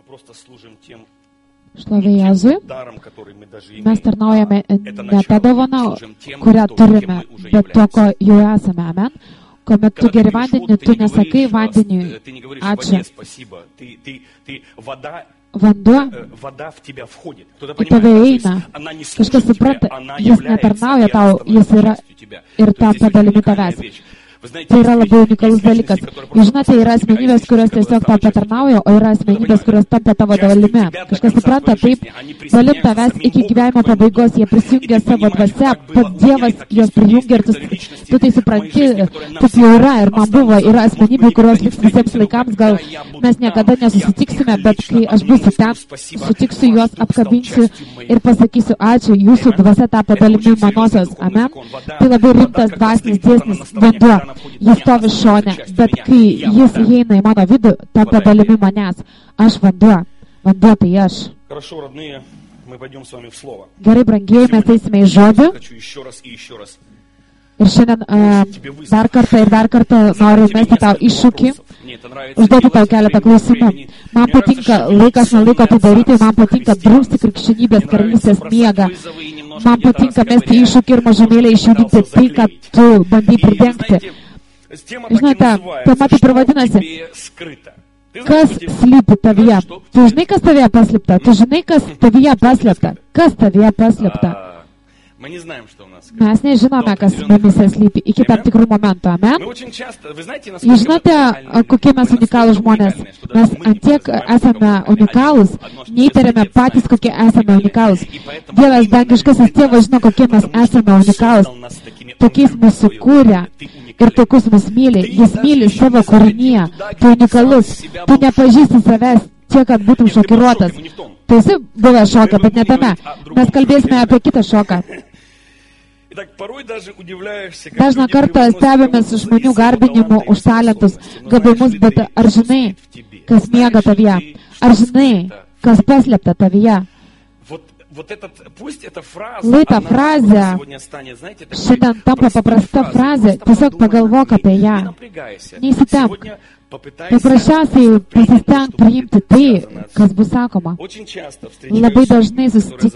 Šlovė Jėzui. Mes tarnaujame ne tą dovaną, kurią turime, bet to, ko jau esame. Amen. Kuomet tu geri vandenį, tu nesakai vandeniui ačiū. Vanduo į tave eina. Kažkas supranta, jis netarnauja tau, jis yra ir tampa dalimi tavęs. Tai yra labai unikalus dalykas. Jūs žinote, yra asmenybės, kurios tiesiog tau patarnauja, o yra asmenybės, kurios tampa tavo dalimi. Kažkas supranta, taip, dalim tavęs iki gyvenimo pabaigos, jie prisijungia savo dvasia, pats Dievas juos prijungia ir tu tai supranti, taip jau yra ir man buvo, yra asmenybių, kurios liks visiems laikams, gal mes niekada nesusitiksime, bet kai aš būsiu ten, sutiksiu juos, apkabinsiu ir pasakysiu ačiū, jūsų dvasia tapo dalimi manosios. Amen. Tai labai rimtas dvasinis dėsnis, vanduo. Jis stovi šone, bet kai jis įeina į mano vidų, tampa dalimi manęs. Aš vanduo. Vanduo tai aš. Gerai, brangieji, mes eisime į žodį. Ir šiandien dar kartą noriu mesti tau iššūkį, užduoti tau keletą klausimų. Man patinka laikas nuo laiko tai daryti, man patinka drumsti krikščionybės karalystės miegą. Man patinka mesti iššūkį ir mažumėlę išjudinti tai, ką tu bandai pridengti. Žinote, tema taip ir vadinasi. Kas slypi tavyje? Tu žinai, kas tavyje paslėpta? Tu žinai, kas tavyje paslėpta? Kas tavyje paslėpta? Mes nežinome, kas mumise slypi iki tam tikrų momentų. Amen? Jūs žinote, kokie mes unikalūs žmonės. Mes antiek esame unikalūs, neįtariame patys, kokie esame unikalūs. Dievas dangiškasis Tėvas žino, kokie mes esame unikalūs. Tokiais mūsų kūrė ir tokius mus myli. Jis myli savo kūrinyje. Tu unikalus. Tu nepažįsti savęs tiek, kad būtum šokiruotas. Tu esi buvęs šoką, bet ne tame. Mes kalbėsime apie kitą šoką. Dažną kartą stebėmės žmonių garbinimu už talentus, gabimus, bet ar žinai, kas miega tavyje? Ar žinai, kas paslėpta tavyje? Lai ta frazė šiandien tampa paprasta frazė, tiesiog pagalvok apie ją. Neįsitemk. Paprasčiausiai pasistenk priimti tai, kas bus sakoma. Labai dažnai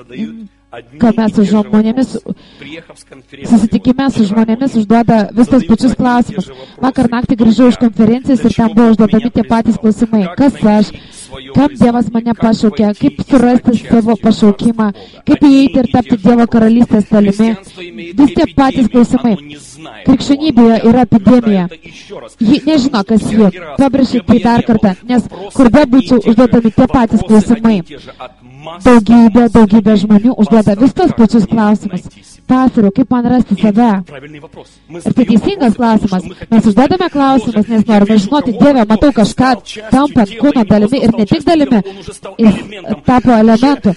susitikime su žmonėmis užduoda vis tos pačius klausimus. Vakar naktį grįžau iš konferencijos ir ten buvo užduodami tie patys klausimai. Kas aš? Kam Dievas mane pašaukė? Kaip surasti savo pašaukimą? Kaip įeiti ir tapti Dievo karalystės dalimi? Vis tie patys klausimai. Krikščionybėje yra epidemija. Ji nežino, kas ji. Pabrėšiu tai dar kartą, nes kur be būtų užduodami tie patys klausimai. Daugybė žmonių užduoda vis tos pačius klausimus. Pastoriau, kaip man rasti save? Ir tai teisingas klausimas. Mes užduodame klausimus, nes norime žinoti, Dieve, matau kažką tampant kūno dalimi ir ne tik dalimi, jis tapo elementu.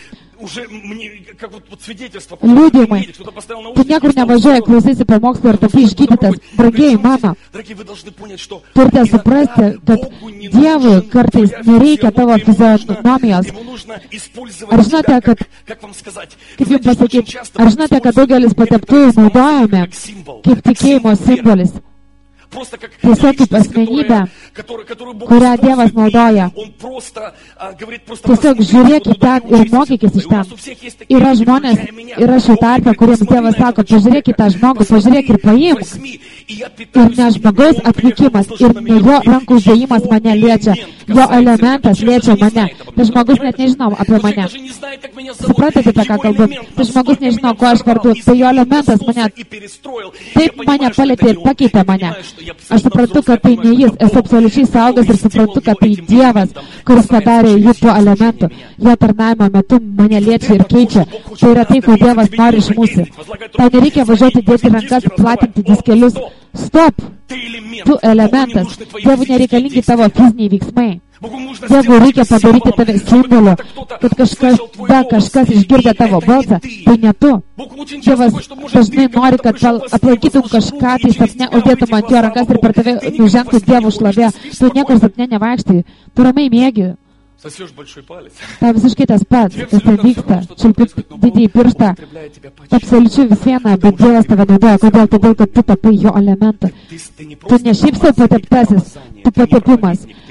Liūdimai. Tu niekur nevažiuoji, klausaisi pamokslų ir tapai išgydytas. Brangieji mano, turite suprasti, kad Dievui kartais nereikia tavo fizionomijos. Ar žinote, kad, kaip jums pasakyti, ar žinote, kad daugelis pateptųjų naudojame kaip tikėjimo simbolis? Tiesiog kaip asmenybė, kurią Dievas naudoja. Tiesiog žiūrėk į ten ir mokykis iš ten. Yra žmonės, yra šių tarpe, kuriems Dievas sako, pažiūrėk į tą žmogų, pažiūrėk ir paimk. Ir ne žmogaus atvykimas, ir ne jo rankų uždėjimas mane liečia. Jo elementas liečia mane. Tai žmogus net nežinau apie mane. Suprantate, apie ką kalbu? Tai žmogus nežinau, ko aš vardu. Tai jo elementas mane taip mane palėtė ir pakeitė mane. Aš suprantu, kad tai ne jis, esu absoliučiai saugas ir suprantu, kad tai Dievas, kuris padarė jų tuo elementu. Jo tarnavimo metu mane liečia ir keičia. Tai yra tai, ko Dievas nori iš mūsų. Tau nereikia važiuoti, dėti rankas, platinti diskelius. Stop! Tu elementas. Dievui nereikalingi tavo fiziniai veiksmai. Dievui reikia padaryti tave simboliu, kad kažkas išgirdę tavo balsą, tai ne tu. Dievas dažnai nori, kad aplaikytum kažką, tai sapne uždėtum ant jo rankas ir per tave nužengtų Dievo šlovė. Tu niekur sapne nevaikštai, tu ramiai mėgi. Tai visiškai tas pats, kas ten vyksta, čiulpi didįjį pirštą, absoliučiai vis viena, bet Dievas tave naudoja. Kodėl? Todėl, kad tu tapai jo elementą. Tu ne šiaip savo pateptasis, tu patepimas.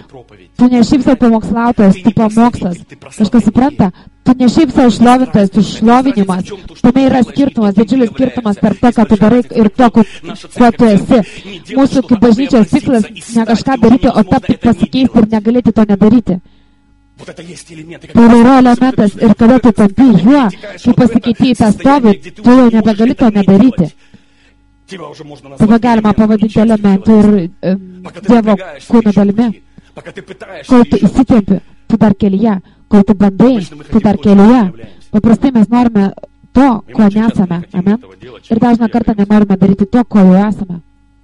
Tu ne šiaip savo pamokslautojas, tu pamokslas. Kažkas supranta? Tu ne šiaip savo šlovintojas, tu šlovinimas. Tame yra skirtumas, didžiulis skirtumas tarp to, ką tu darai ir to, kuo tu esi. Mūsų kaip bažnyčios tikslas ne kažką daryti, o tapti pasikeisti ir negalėti to nedaryti. Tai yra elementas ir kada tu tampi juo, kai pasikeitėjai tą stovį, tu jau nebegali to nedaryti. Tave galima pavadinti elementų ir Dievo kūno dalimi. Kol tu įsitempi, tu dar kelyje. Kol tu bandai, tu dar kelyje. Paprastai mes norime to, ko nesame. Amen. Ir dažną kartą nenorime daryti to, ko jau esame.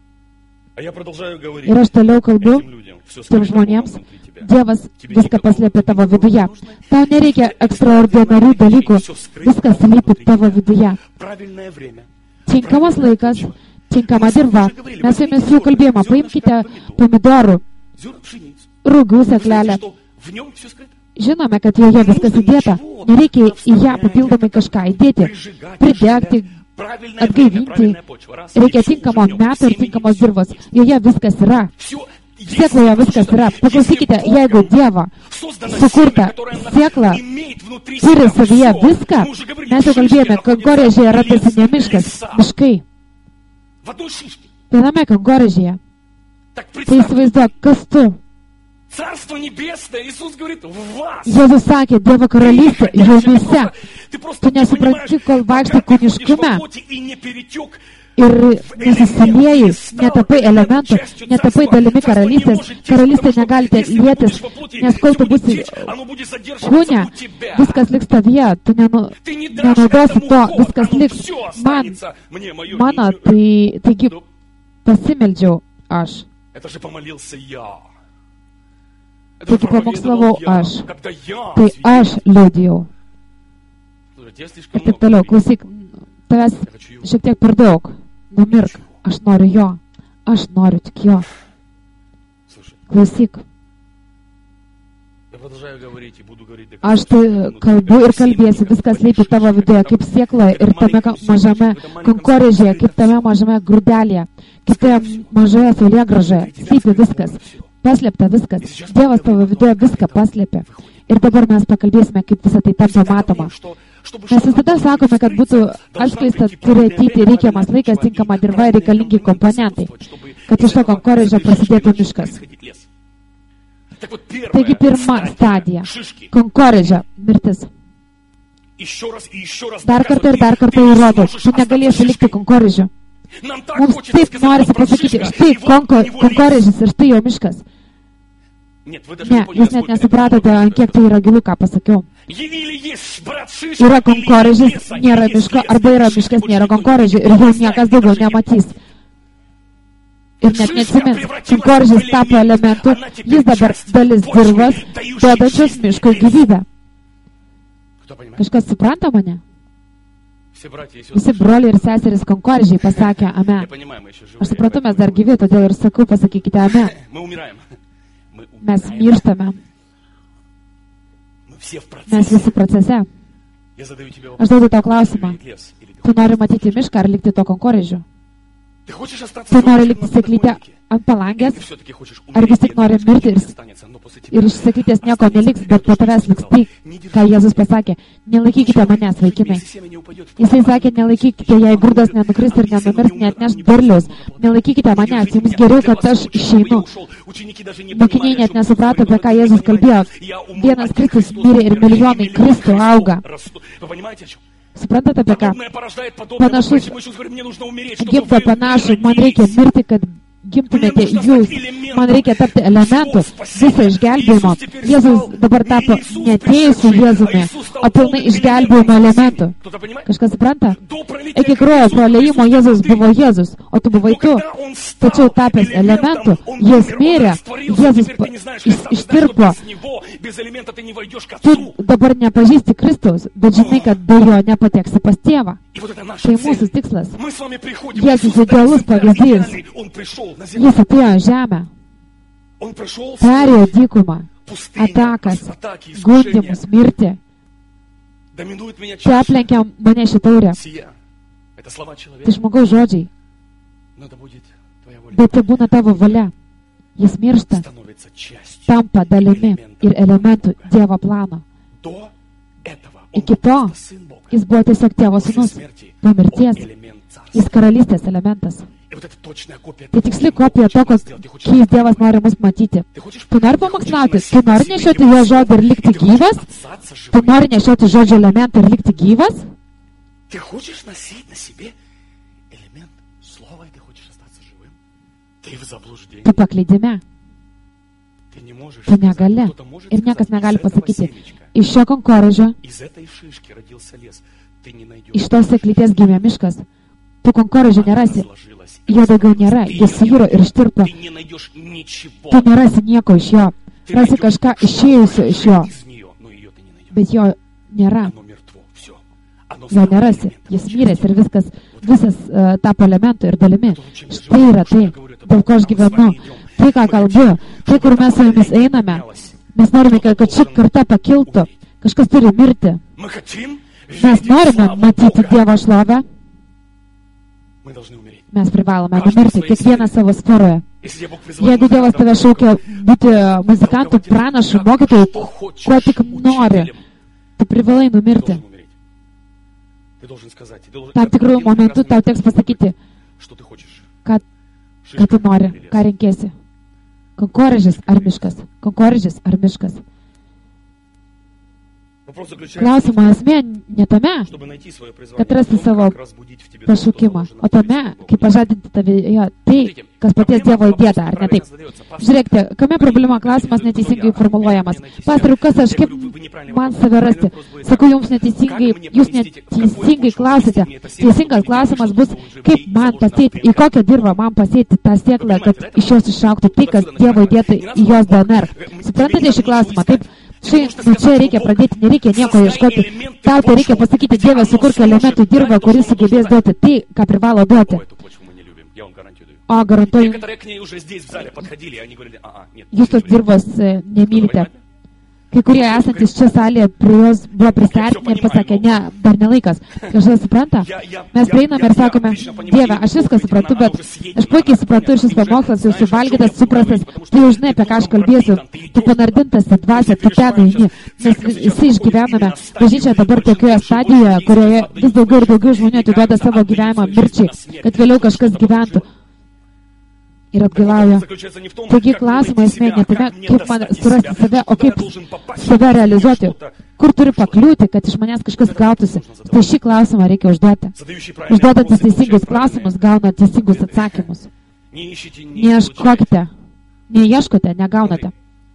Ir aš toliau kalbu tiem žmonėms, Dievas viską paslėpė tavo viduje. Tau nereikia ekstraordinarių dalykų, viskas slypi tavo viduje. Tinkamas laikas, tinkama dirva. Mes su jumis jau kalbėjome, paimkite pomidorų, rūgių seklelę. Žinome, kad joje viskas įdėta. Nereikia į ją papildomai kažką įdėti, pridegti, atgaivinti. Reikia tinkamo meto ir tinkamos dirvos. Joje viskas yra. Sėkloje viskas yra. Paklausykite, jeigu Dievo sukurta sėkla turi savyje viską, mes jau kalbėjome, kankorėžėje randasi ne miškas, miškai. Viename kankorėžėje. Tai įsivaizduok, kas tu? Jėzus sakė, Dievo karalystė jumyse. Tu nesupranti, kol vaikštai kūniškume ir nesisilieji, netapai elementų, netapai dalimi karalystės. Karalystė negalite lietis, nes kol tu būsi kūne, viskas liks tavyje, tu nenaudosi to, viskas liks mano, taigi pasimeldžiau aš. Taigi pamokslavau aš, tai aš liudijau. Ir taip toliau, klausyk, tavęs šiek tiek per daug. Numirk, aš noriu jo, aš noriu tik jo. Klausyk. Aš tai kalbu ir kalbėsiu, viskas slypi tavo viduje, kaip sėkloje ir tame mažame kankorėžėje, kaip tame mažame grūdelėje, kaip tame mažoje saulėgrąžoje, slypi viskas, paslėpta viskas. Dievas tavo viduje viską paslėpė. Ir dabar mes pakalbėsime, kaip visą tai tampa matoma. Mes visada sakome, kad būtų atskleista, turi ateiti reikiamas laikas, tinkama dirva ir reikalingi komponentai, kad iš to kankorėžio prasidėtų miškas. Taigi pirma stadija – kankorėžio mirtis. Dar kartą įrodo, tu negalėsi likti kankorėžiu. Mums taip norisi pasakyti, štai kankorėžis ir štai jo miškas. Ne, jūs net nesupratote, ant kiek tai yra gilu, ką pasakiau. Yra kankorėžis, nėra miško, arba yra miškas, nėra kankorėžio ir jau niekas daugiau nematys. Ir net neatsimins, kankorėžis tapo elementu, jis dabar dalis dirvos, duodančios miškui gyvybę. Kažkas supranta mane? Visi broliai ir seserys kankorėžiai pasakė amen. Aš suprantu, mes dar gyvi, todėl ir sakau, pasakykite amen. Mes mirštame. Mes visi procese. Aš duodu tau klausimą. Tu nori matyti mišką ar likti to kankorėžiu? Tu nori likti sėklytę ant palangės? Ar vis tik nori mirti ir iš sėklytės nieko neliks, bet po tavęs liks tai, ką Jėzus pasakė. Nelaikykite manęs, vaikinai. Jisai sakė, nelaikykite, jei grūdas nenukris ir nenumirs, neatneš derliaus. Nelaikykite manęs, jums geriau, kad aš išeinu. Mokiniai net nesuprato, apie ką Jėzus kalbėjo. Vienas Kristus mirė ir milijonai Kristų auga. Suprantate apie ką? Panašus, gimta panašų, man reikia mirti, kad gimtumėte jūs, man reikia tapti elementų, visą išgelbėjimo. Jėzus dabar tapo neatėjusiu Jėzumi, o pilnai išgelbėjimo elementų. Kažkas supranta? Iki kraujo praliejimo Jėzus buvo Jėzus, o tu buvai tu. Tačiau tapęs elementų, jis mirė, Jėzus ištirpo. Tu dabar nepažįsti Kristaus, bet žinai, kad be jo nepateksi pas tėvą. Tai mūsų tikslas. Jėzus idealus pavyzdys. Jis atėjo žemę, perėjo dykumą, atakas, gundymus, mirtį. Tai aplenkia mane šį taurę. Tai žmogaus žodžiai. Bet tai būna tavo valia. Jis miršta, tampa dalimi ir elementų Dievo plano. Iki to jis buvo tiesiog Tėvo sūnus, po mirties jis karalystės elementas. Tai tiksli kopija to, kokiais Dievas nori mus matyti. Tu nori pamokslauti, tu nori nešioti jo žodį ir likti gyvas, tu nori nešioti žodžio elementą ir likti gyvas. Tu paklydime. Tu negali. Ir niekas negali pasakyti, iš šio konkorėžio, iš tos sėklytės gimė miškas. Tu konkorėžio nerasi. Jo daugiau nėra. Jis suiro ir ištirpo. Tu nerasi nieko iš jo. Rasi kažką išėjusio iš jo. Bet jo nėra. Jo nerasi. Jis miręs ir viskas, visas tapo elementų ir dalimi. Štai yra tai, dėl ko aš gyvenu. Tai, ką kalbu, tai, kur mes su jumis einame. Mes norime, kad ši karta pakiltų. Kažkas turi mirti. Mes norime matyti Dievo šlovę. Mes privalome numirti, kiekvieną savo sferoje. Jeigu Dievas tave šaukia būti muzikantų, pranašų, mokytojų, ko tik nori, tu privalai numirti. Tam tikrų momentų tau teks pasakyti, ką tu nori, ką renkėsi. Konkorėžis ar miškas? Konkorėžis ar miškas? Klausimo esmė ne tame, kad rasti savo pašaukimą, o tame, kaip pažadinti tavyje tai, kas paties Dievo įdėta, ar ne taip? Žiūrėkite, kame problema, klausimas neteisingai formuluojamas. Pastoriau, kas aš, kaip man save rasti? Sakau jums neteisingai, jūs neteisingai klausite. Teisingas klausimas bus, kaip man pasėti, į kokią dirvą man pasėti tą sėklą, kad iš jos išaugtų tai, kas Dievo įdėta į jos DNR. Suprantate šį klausimą? Taip? Čia reikia pradėti, nereikia nieko ieškoti. Tau tai reikia pasakyti, Dieve, sukurk elementų dirvą, kuris sugebės duoti tai, ką privalo duoti. O, garantuoju, jūs tos dirvos nemylite. Kai kurie esantis čia salėje prie jos buvo prisartinę ir pasakė, ne, dar nelaikas. Kažkas supranta? Mes prieiname ir sakome, Dieve, aš viską suprantu, bet aš puikiai suprantu ir šis pamokslas jau suvalgytas, suprastas, tu jau žinai, apie ką aš kalbėsiu, tu panardintas į dvasią, tu ten eini. Mes visi išgyvename. Bažnyčia dabar tokioje stadijoje, kurioje vis daugiau ir daugiau žmonių atiduoda savo gyvenimą mirčiai, kad vėliau kažkas gyventų. Ir atgailauja. Taigi klausimą esmė ne tame, kaip man surasti save, o kaip save realizuoti. Kur turi pakliūti, kad iš manęs kažkas gautųsi. Tai šį klausimą reikia užduoti. Užduodantis teisingus klausimus gauna teisingus atsakymus. Neieškokite, neieškote, negaunate.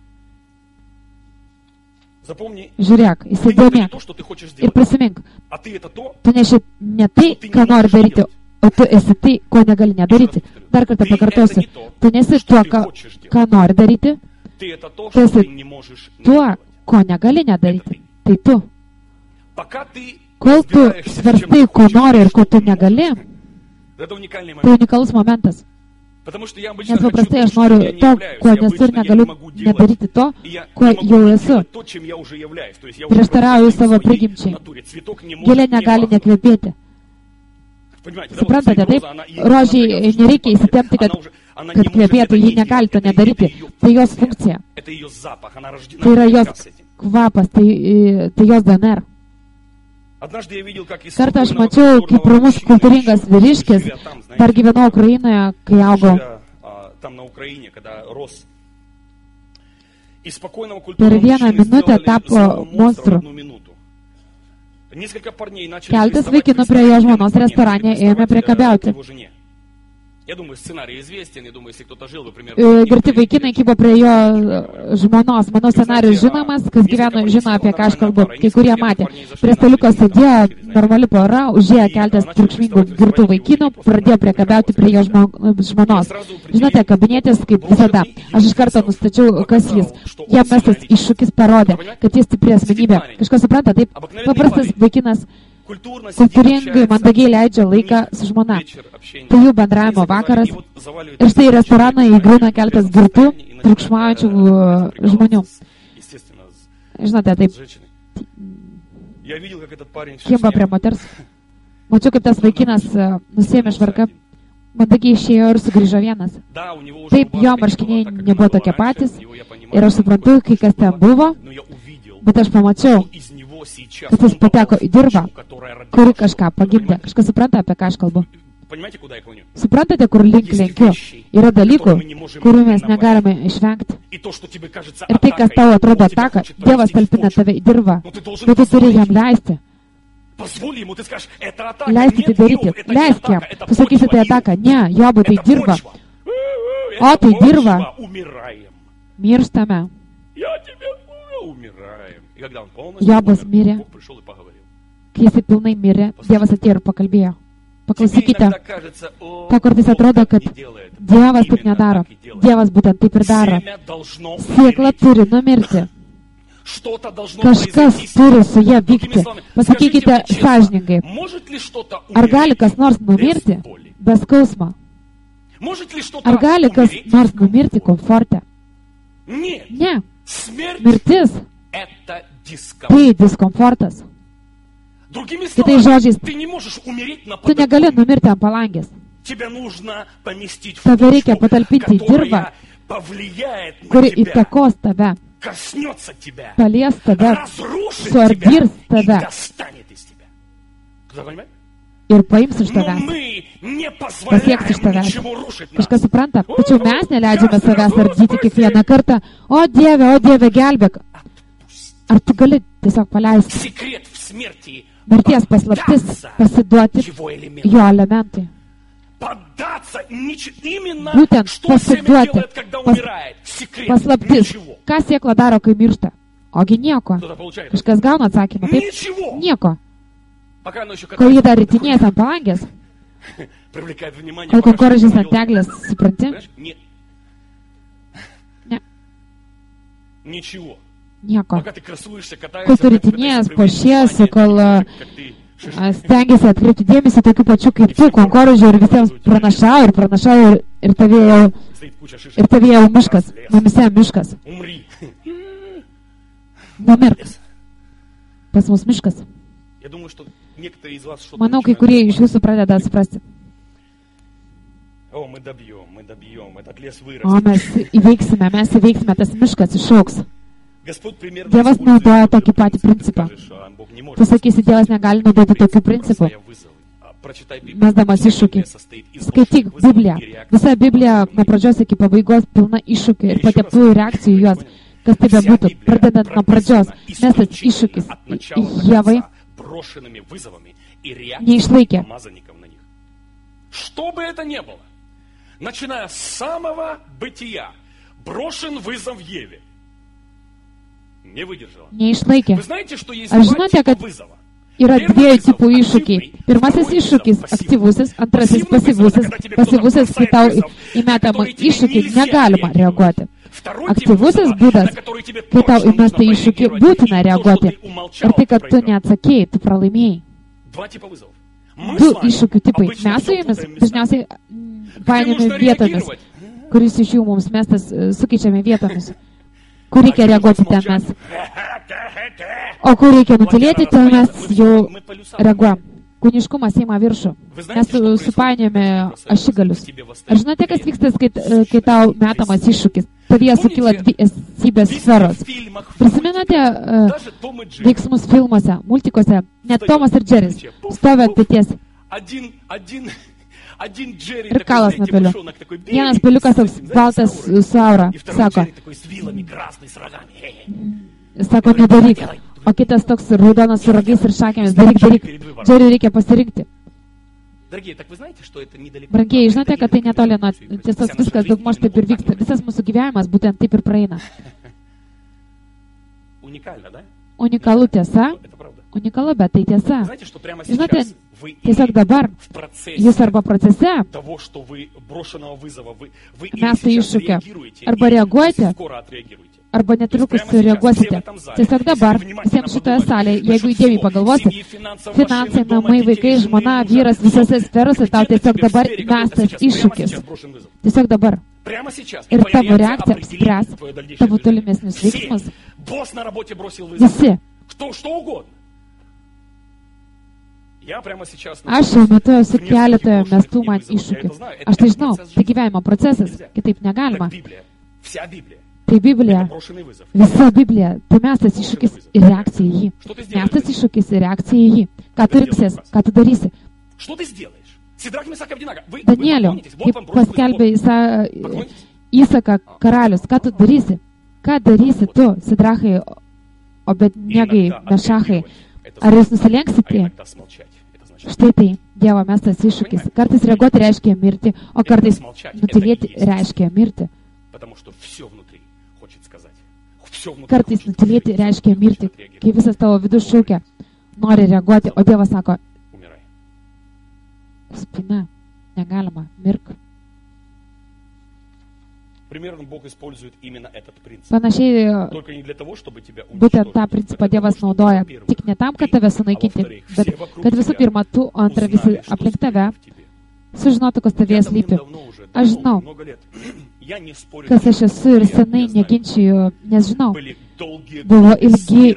Žiūrėk, įsidėmėk ir prisimink. Tu neši ne tai, ką nori daryti, o tu esi tai, ko negali nedaryti. Dar kartą pakartosiu. Tu nesi tuo, ką nori daryti. Tu esi tuo, ko negali nedaryti. Tai tu. Kol tu svarstai, ko nori ir ko tu negali, tai unikalus momentas. Nes paprastai aš noriu to, ko nesu ir negaliu nedaryti to, ko jau esu. Prieštarauju savo prigimčiai. Gėlė negali nekvepėti. Suprantate, taip? Rožiai nereikia įsitempti, kad kvepėtų, ji negali to nedaryti. Tai jos funkcija. Tai yra jos kvapas, tai jos DNR. Kartą aš mačiau, kaip ramus kultūringas vyriškis, dar gyvenau Ukrainoje, kai augau. Per vieną minutę tapo monstru. Keltas vaikinų prie jo žmonos restorane ėmė priekabiauti. Girti vaikinai kybo prie jo žmonos. Mano scenarijus žinomas, kas gyveno, žino, apie ką aš kalbu. Kai kurie matė. Prie staliuko sėdėjo normali pora, užėjo keltas triukšmingų girtų vaikinų, pradėjo priekabiauti prie jo žmonos. Žinote, kabinėtis kaip visada. Aš iš karto nustačiau, kas jis. Jam mestas iššūkis parodė, kad jis stipri asmenybė. Kažkas supranta, taip? Paprastas vaikinas kultūringai, mandagiai leidžia laiką su žmona. Tai jų bendravimo vakaras. Ir štai į restoraną įgriūna keltas girtų, triukšmaujančių žmonių. Žinote, taip, kimba prie moters. Mačiau, kaip tas vaikinas nusėmė švarką, mandagiai išėjo ir sugrįžo vienas. Taip, jo marškiniai nebuvo tokie patys ir aš suprantu, kai kas ten buvo, bet aš pamačiau, kad jis pateko į dirvą, kuri kažką pagimdė. Kažkas supranta, apie ką aš kalbu? Suprantate, kur link lenkiu? Yra dalykų, kurių mes negalime išvengti. Ir tai, kas tau atrodo ataka, Dievas talpina tave į dirvą, bet tu turi jam leisti. Leisti tai daryti. Leisk jam. Pasakysi tai ataka. Ne, Jobui tai dirba. O tai dirba. Mirštame. Jobas mirė. Kai jis pilnai mirė, Dievas atėjo ir pakalbėjo. Paklausykite, ta kartais atrodo, kad Dievas taip nedaro. Dievas būtent taip ir daro. Sėkla turi numirti. Kažkas turi su ją vykti. Pasakykite sąžiningai. Ar gali kas nors numirti be skausmo? Ar gali kas nors numirti komforte? Ne. Mirtis tai diskomfortas. Kitais žodžiais, tu negali numirti ant palangės. Tave reikia patalpinti į dirvą, kuri įtakos tave, palies tave, suardyrs tave ir paims iš tavęs, pasieks iš tavęs. Kažkas supranta, tačiau mes neleidžiame savęs ardyti kiekvieną kartą. O Dieve, gelbėk. Ar tu gali tiesiog paleisti? Mirties paslaptis pasiduoti jo elementui. Būtent pasiduoti paslaptis. Ką sėkla daro, kai miršta? Ogi nieko. Kažkas gauna atsakymą. Taip? Nieko. Kol jį dar ritinėjęs ant palangės. Kol konkoražys ant teglės, supranti? Ne. Nieko. Kol tu ritinėjęs, pašiesi, kol stengiasi atkreipti dėmesį tokių pačių kaip tu, konkoražių ir visiems pranašauja ir tavie jau miškas, mumise miškas. Numirk. Pas mus miškas. Manau, kai kurie iš jūsų pradeda suprasti. O mes įveiksime, tas miškas išauks. Dievas naudoja tokį patį principą. Tu sakysi, Dievas negali naudoti tokių principų. Mesdamas iššūkį. Skaityk Bibliją. Visa Biblija nuo pradžios iki pabaigos pilna iššūkių ir pateptųjų reakcijų juos. Kas tai bebūtų, pradedant nuo pradžios, mestas iššūkis Jevai neišlaikė. Что бы это ни было, начиная с самого бытия, брошен вызов Еве. Neišlaikė. Ar žinote, kad yra dviejų tipų iššūkiai? Pirmasis iššūkis – aktyvusis, antrasis pasyvusis. Pasyvusis, kai tau įmetama iššūkį, negalima reaguoti. Aktyvusis būdas, kai tau įmesta iššūkį, būtina reaguoti. Ir tai, kad tu neatsakėjai, tu pralaimėjai. Du iššūkių tipai. Mes su jumis dažniausiai painiame vietomis, kuris iš jų mums mestas sukeičiame vietomis. Kur reikia reaguoti, ten mes. O kur reikia nutilėti, ten mes jau reaguojam. Kūniškumas ima viršų. Mes supainiojame ašigalius. Ar žinote, kas vyksta, kai tau metamas iššūkis? Tavyje sukyla dvi esybės sferos. Prisimenate veiksmus filmuose, multikuose? Net Tomas ir Džeris stovi ant peties. Ir kalas nuo pelių. Vienas peliukas toks baltas su aura, sako, nedaryk. O kitas toks raudonas su ragais ir šakėmis, daryk. Džeriui reikia pasirinkti. Brangieji, žinote, kad tai netoli nuo tiesos, viskas daugmaž taip ir vyksta. Visas mūsų gyvenimas būtent taip ir praeina. Unikalu tiesa. Unikalu, bet tai tiesa. Žinote, tiesiog dabar jūs arba procese mesta iššūkio, arba reaguojate, arba netrukus reaguosite. Tiesiog dabar, visiems šitoje salėje, jeigu įdėmiai pagalvosi, finansai, namai, vaikai, žmona, vyras, visose sferose, tau tiesiog dabar mestas iššūkis. Tiesiog dabar. Ir tavo reakcija apspręs tavo tolimesnius veiksmus. Visi. Aš šiuo metu esu keletoje mestų man iššūkių. Aš tai žinau, tai gyvenimo procesas, kitaip negalima. Tai Biblija, visa Biblija, tai mestas iššūkis ir reakcija į jį. Mestas iššūkis ir reakcija į jį. Ką tu rinksies, ką tu darysi? Danieliau, kaip paskelbė Įsaką karalius, ką tu darysi? Ką darysi tu, Sidrachai, Obednegai, Mešachai? Ar jūs nusilenksite? Štai tai, Dievo mestas iššūkis. Kartais reaguoti reiškia mirti, o kartais nutylėti reiškia mirti. Kartais nutylėti reiškia mirti, kai visas tavo vidus šaukia, nori reaguoti, o Dievas sako, spina, negalima, mirk. Panašiai, būtent tą principą Dievas naudoja, tik ne tam, kad tave sunaikinti, bet kad visų pirma, tu, o antra visi aplink tave, sužinotų, kas tavėje slypi. Aš žinau, kas aš esu ir senai neginčiju, nes žinau, buvo ilgi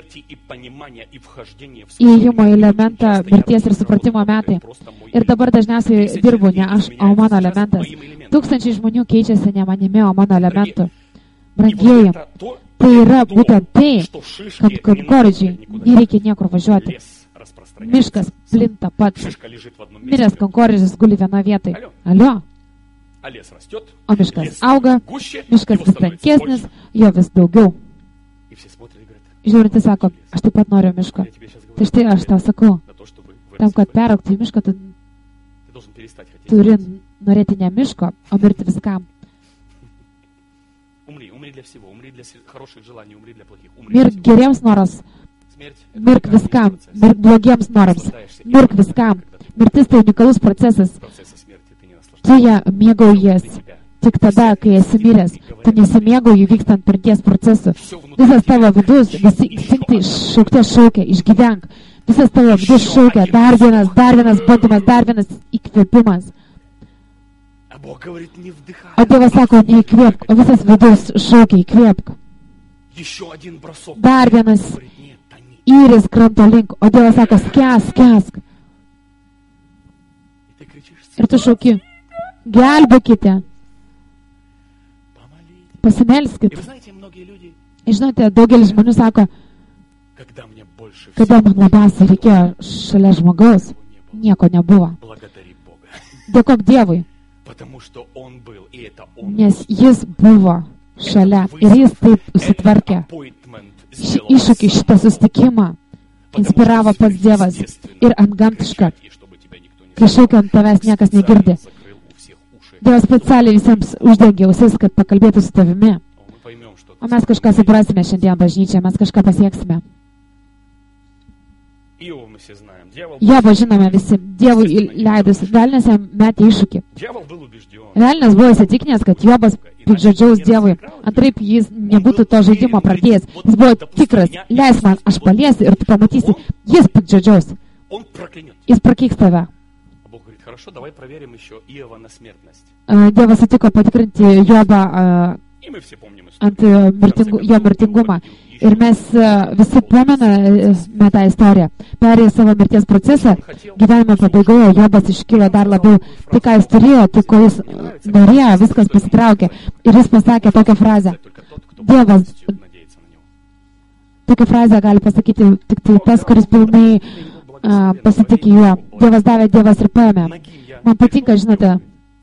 įėjimo elementą mirties ir supratimo metai. Ir dabar dažniausiai dirbu ne aš, o mano elementas. Tūkstančiai žmonių keičiasi ne manimi, o mano elementu. Brangieji, tai yra būtent tai, kad konkoridžiai nereikia niekur važiuoti. Miškas plinta pats. Miręs konkoridžis guli vienoje vietoje. Alio? O miškas auga, miškas vis tankesnis, jo vis daugiau. Žiūrinti sako, aš taip pat noriu miško. Tai štai aš tau sakau, tam, kad peraugti į mišką, tu turi norėti ne miško, o mirti viskam. Mirk geriems norams, mirk viskam, mirk blogiems norams, mirk viskam. Mirtis tai unikalus procesas. Tu ją mėgaujies tik tada, kai esi miręs. Tu nesimėgauji vykstant mirties procesu. Visas tavo vidus, visi instinktai šaukia, išgyvenk. Visas tavo vidus šaukia, dar vienas bandymas, dar vienas įkvėpimas. O Dievas sako, neįkvėpk, o visas vidus šaukia, įkvėpk. Dar vienas įris kranto link, o Dievas sako, skęsk. Ir tu šauki, gelbėkite. Pasimelskit. Žinote, daugelis žmonių sako, kada man labiausiai reikėjo šalia žmogaus, nieko nebuvo. Dėkok Dievui, nes jis buvo šalia ir jis taip užsitvarkė. Šį iššūkį, šitą susitikimą inspiravo pats Dievas ir antgamtiška, kai šaukiant tavęs niekas negirdi. Dievas specialiai visiems uždengė ausis, kad pakalbėtų su tavimi. O mes kažką suprasime šiandien bažnyčią, mes kažką pasieksime. Jobą žinome visi. Dievui leidus, velnias jam metė iššūkį. Velnias buvo įsitikinęs, kad Jobas piktžodžiaus Dievui. Antraip jis nebūtų to žaidimo pradėjęs. Jis buvo tikras, leis man, aš paliesiu ir tu pamatysi, jis piktžodžiaus. Jis prakeiks tave. Dievas sutiko patikrinti Jobą ant jo mirtingumą. Ir mes visi pamename tą istoriją. Perėjo savo mirties procesą, gyvenimo pabaigoje Jobas iškilo dar labiau. Tai, ką jis turėjo, tai, ko jis norėjo, viskas pasitraukė. Ir jis pasakė tokią frazę. Dievas, tokią frazę gali pasakyti tik tai tas, kuris pilnai pasitikė juo. Dievas davė, Dievas ir paėmė. Man patinka, žinote,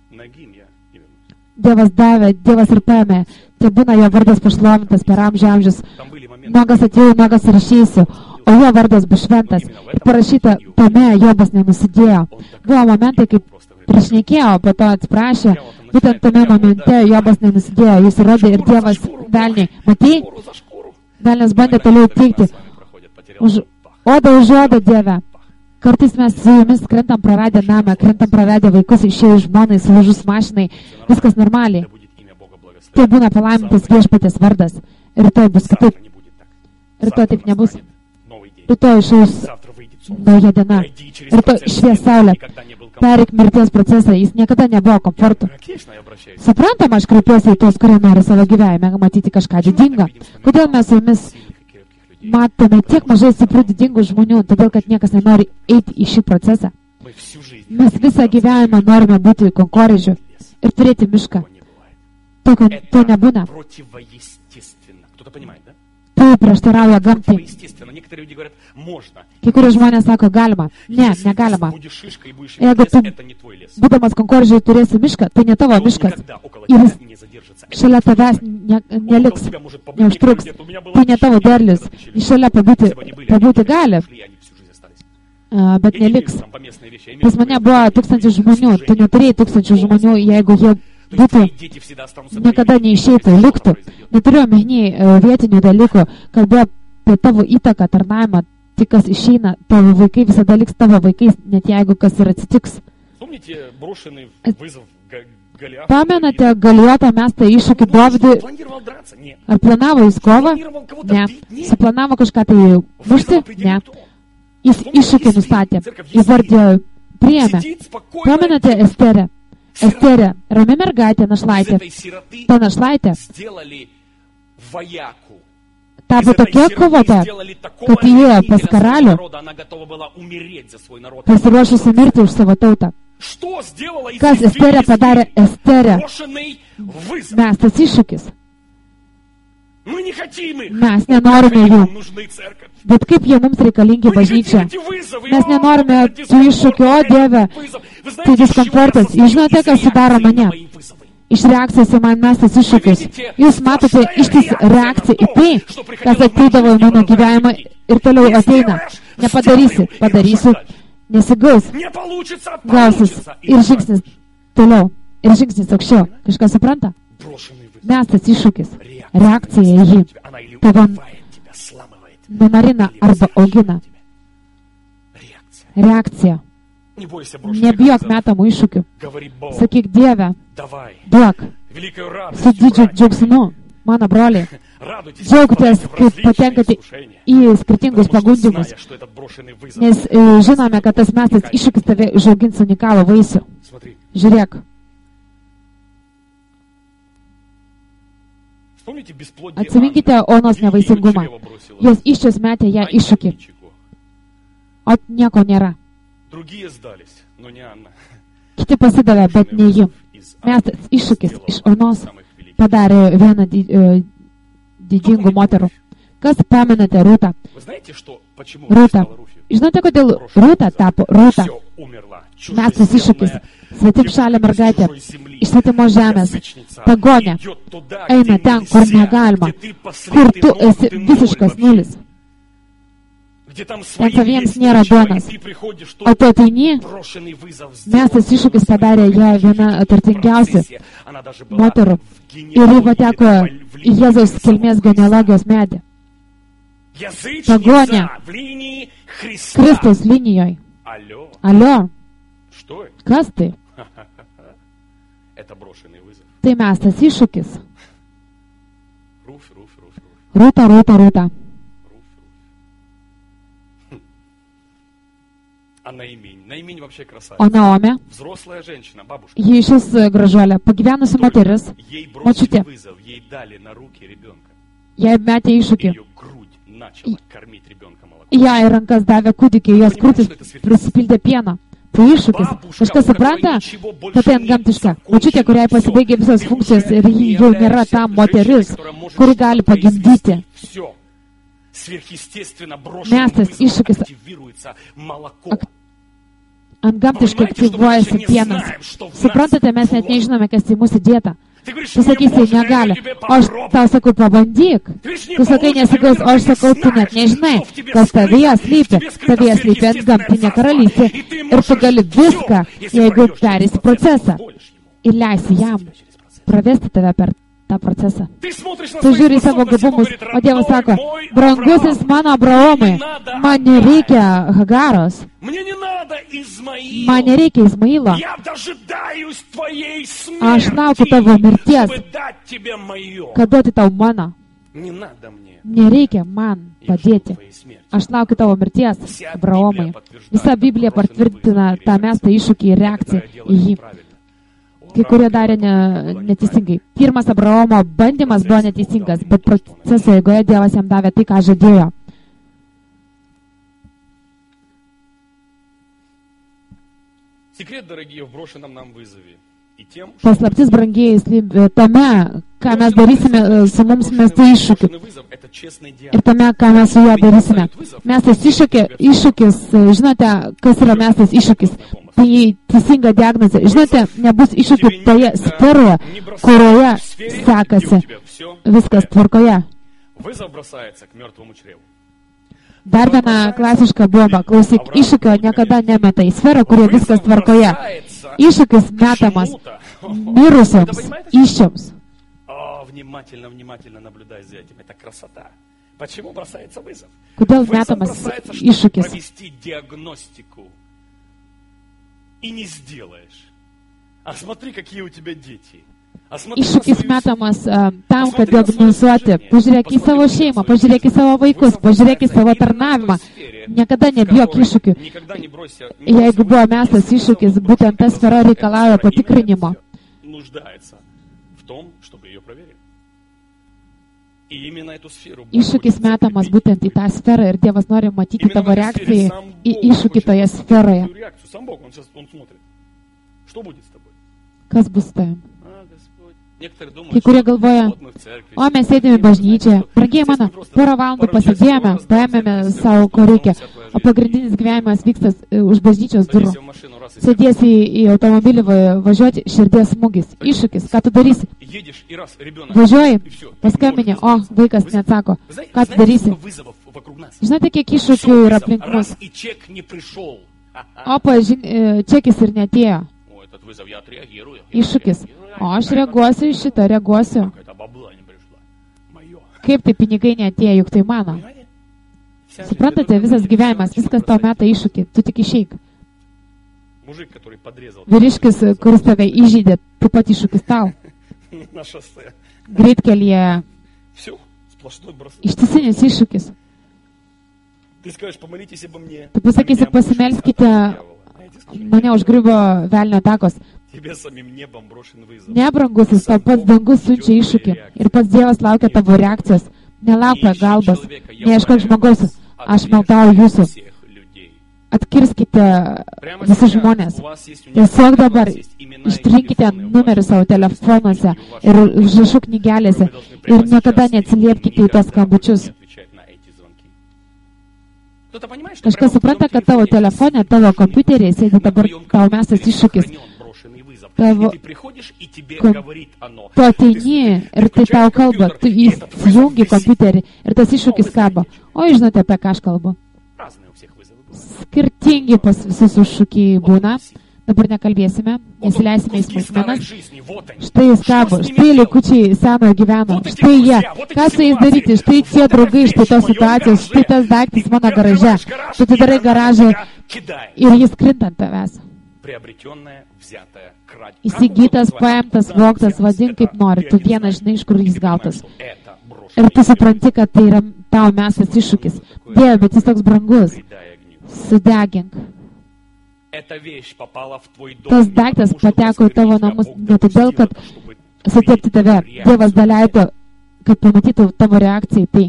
Dievas davė, Dievas ir paėmė. Tai būna jo vardas pašlovintas per amžius. Nuogas atėjau, nuogas ir išeisiu, o jo vardas bus šventas. Ir parašyta, tame Jobas nenusidėjo. Buvo momentai, kaip prišnekėjo, po to atsiprašė. Būtent tame momente Jobas nenusidėjo. Jis įrodė ir Dievas velniai. Matei? Velnias bandė toliau teikti. Odą už odą, Dieve. Kartais mes su jumis krentam praradę namą, krentam praradę vaikus, išėjų žmonai, sulūžus mašinai. Viskas normaliai. Tai būna palaimintas viešpatės vardas. Rytoj bus kitaip. Rytoj taip nebus. Rytoj išaus nauja diena. Rytoj išvies saulė. Pereik mirties procesą. Jis niekada nebuvo komfortu. Suprantama, aš kreipiuosi į tuos, kurie nori savo gyvenime matyti kažką didingą. Kodėl mes su jumis matome tiek mažai stiprių didingų žmonių, todėl kad niekas nenori eiti į šį procesą. Mes visą gyvenimą norime būti konkorėžiu ir turėti mišką. To nebūna. Tai prieštarauja gamtai. Kai kurie žmonės sako, galima. Ne, negalima. Jeigu tu, būdamas konkorėžiai, turėsi mišką, tai ne tavo miškas. Ir jis šalia tavęs neliks, neužtruks. Tai ne tavo derlius. Jis šalia pabūti gali, bet neliks. Pas mane buvo 1000 žmonių. Tu neturėjai 1000 žmonių, jeigu jie būtų, niekada neišeitų, liktų. Neturiu omeny vietinių dalykų, kalbėjau apie tavo įtaką, tarnavimą, tai kas išeina, tavo vaikai visada liks tavo vaikais, net jeigu kas ir atsitiks. Pamenate Galiotą mestą iššūkį Dovydui? Ar planavo jis kovą? Ne. Suplanavo kažką tai mušti? Ne. Jis iššūkį nustatė, įvardėjo, priėmė. Pamenate Esterę? Esterė, rami mergaitė, našlaitė. Ta našlaitė tapo tokia kovotoja, kad įėjo pas karalių, pasiruošusi mirti už savo tautą. Kas Esterė padarė? Esterė mestas iššūkis. Mes nenorime jų. Bet kaip jie mums reikalingi bažnyčia? Mes nenorime tų iššūkių, o Dieve, tai diskomfortas. Jūs žinote, kas sudaro mane? Iš reakcijos į man mestas iššūkius. Jūs matote ištis reakciją į tai, kas ateidavo į mano gyvenimą ir toliau ateina. Nepadarysi, padarysiu, nesigaus. Gausis ir žingsnis toliau, ir žingsnis aukščiau. Kažkas supranta? Mestas iššūkis, reakcija į jį. Tave numarina arba augina. Reakcija. Nebijok metamų iššūkių. Sakyk, Dieve, duok. Su didžiu džiaugsmu, mano broliai. Džiaugtės, kaip patenkate į skirtingus pagundimus. Nes žinome, kad tas mestas iššūkis tave užaugins unikalų vaisių. Žiūrėk. Atsiminkite Onos nevaisingumą. Jos iščios metė ją iššūkį. O nieko nėra. Kiti pasidavė, bet ne ji. Mestas iššūkis iš Onos padarė vieną didingų moterų. Kas pamenate Rūtą? Rūtą. Žinote, kodėl Rūta tapo Rūta? Mestas iššūkis. Svetim šalia mergaitė, iš svetimos žemės, pagonė, eina ten, kur negalima, kur tu esi visiškas nulis. Ten saviems nėra duonas, o tu ateini, mestas iššūkis padarė ją viena turtingiausių moterų ir ji pateko į Jėzaus kilmės genealogijos medį. Pagonė, Kristaus linijoje. Alio, kas tai? Tai mestas iššūkis. Rūta, Rūta, Rūta. O Naomė, ji išvis gražuolė, pagyvenusi moteris, močiutė, jai metė iššūkį. Jai rankas davė kūdikį, jos krūtis prisipildė pieno. Tai iššūkis. Kažkas supranta, kad tai antgamtiška. Močiutė, kuriai pasibaigė visos funkcijos ir ji jau nėra ta moteris, kuri gali pagimdyti. Mestas iššūkis. Antgamtiškai aktyvuojasi pienas. Suprantate, mes net nežinome, kas į mūsų dietą. Tu sakysi, negali. O aš tau sakau, pabandyk. Tu sakai, nesigaus, o aš sakau, tu net nežinai, kas tavyje slypi. Tavyje slypi antgamtinė karalystė. Ir tu gali viską, jeigu perėsi procesą. Ir leisi jam pravesti tave per tą procesą. Tu žiūri į savo gabumus, o Dievas sako, brangusis mano Abraomai, man nereikia Hagaros. Man nereikia Izmailo. Aš laukiu tavo mirties, kad duoti tau mano. Nereikia man padėti. Aš laukiu tavo mirties, Abraomai. Visa Biblija patvirtina tą mestą iššūkį ir reakciją į jį. Kai kurie darė neteisingai. Pirmas Abraomo bandymas buvo neteisingas, bet proceso eigoje Dievas jam davė tai, ką žadėjo. Секрет, дорогие, в брошенном нам вызове. И тем, что Paslaptis, brangieji, slypi tame, ką mes darysime su mums mestu iššūkiu. брошенный вызов — это честный Ir диалог. tame, ką mes su juo darysime. Mestas iššūkis, žinote, kas yra mestas iššūkis? Tai teisinga diagnozė. Žinote, nebus iššūkių toje sferoje, kurioje sekasi viskas tvarkoje. Вызов бросается к мертвому чреву. Dar viena klasiška bomba. Klausyk, iššūkio niekada nemeta į sferą, kurioje viskas tvarkoje. Iššūkis metamas mirusioms iščiams. Внимательно наблюдай за этим. Это красота. Почему бросается вызов? Kodėl Вызов metamas бросается, чтобы iššūkis? провести диагностику. И не сделаешь. А смотри, какие у тебя дети. А смотри на Iššūkis свою metamas tam, kad diagnozuoti. Pažiūrėk į savo šeimą, pažiūrėk į savo vaikus, pažiūrėk į savo tarnavimą. Niekada nebijok iššūkių. Никогда не бросься. Jeigu buvo mestas iššūkis, būtent ta sfera reikalauja patikrinimo. Нуждается в том, чтобы ее проверили. И именно эту сферу Iššūkis metamas būtent į tą sferą ir Dievas nori matyti Именно tavo в этой сфере reakciją сам į Бог iššūkį хочет toje посмотреть sferoje. твою реакцию. Сам Бог, он смотрит. Что будет с тобой? Kas bus su tavim? Господь. Некоторые думают, Kai kurie что galvoja, вот мы в церкви. o mes sėdėme bažnyčioje, brangiai mano, porą valandų pasėdėjome, paėmėme savo, ko reikia, o pagrindinis gyvenimas vyksta už bažnyčios durų. Садись в машину, раз и Sėdėsi į automobilį važiuoti, širdies smūgis, iššūkis, ką tu darysi? едешь, и раз, ребенок. Važiuoji, И всё. paskambini, o, vaikas neatsako, Вы ką tu знаете, darysi? сколько вызовов вокруг нас? Žinote, kiek Всё iššūkių yra вызов. aplink mus? Раз, и чек не пришел. Ха-ха. O, čekis ir netėjo. О, этот вызов я отреагирую. Iššūkis. O, aš reaguosiu į šitą, reaguosiu. Это бабла не пришла. Мое. Kaip tai pinigai netėjo, juk tai mano. Понимаете? Вся жизнь. Suprantate, Это visas только gyvenimas, всё viskas tau бросать. meta iššūkį, tu tik išeik. Мужик, который подрезал Vyriškis, kuris tave įžeidė, taip pat iššūkis tau. на шоссе. Greitkelyje Все, сплошной бросок. ištisinis iššūkis. Ты скажешь, помолитесь обо мне. Tu pasakysi, pasimelskite, mane užgriuvo velnio takos. Тебе самим небом брошен вызов. Nebrangusis, tau pats dangus siunčia iššūkį. Ir pats Dievas laukia tavo reakcijos. Nelauk pagalbos, neieškok žmogaus. Aš maldauju jūsų. Всех людей. Atkirskite Прямо visi сейчас žmonės. у вас есть Tiesiog у dabar вас есть имена и ištrinkite телефоны у numerius savo telefonuose ir užrašų knygelėse ir niekada neatsiliepkite į tos skambučius. Kažkas supranta, kad tavo telefone, tavo kompiuterėje sėdi dabar tau mestas iššūkis. Tavo, tu ateini ir tai tau kalba, tu įsijungi kompiuterį ir tas iššūkis kabo. O, žinote, apie ką aš kalbu? Skirtingi pas visus iššūkiai būna. Dabar nekalbėsime, nesileisime į smulkmenas. Štai jis kabo, štai likučiai senojo gyveno, štai jie. Ką su jais daryti? Štai tie draugai, štai tos situacijos, štai tas daiktas mano garaže. Tu darai garažą ir jis krinta ant tavęs. Įsigytas, paimtas, vogtas, vadink kaip nori. Tu vienas žinai, iš kur jis gautas. Ir tu supranti, kad tai yra tau mestas iššūkis. Dieve, bet jis toks brangus. Sudegink. Tas daiktas pateko į tavo namus ne todėl, kad sutepti tave. Dievas daleido, kad pamatytų tavo reakciją į tai.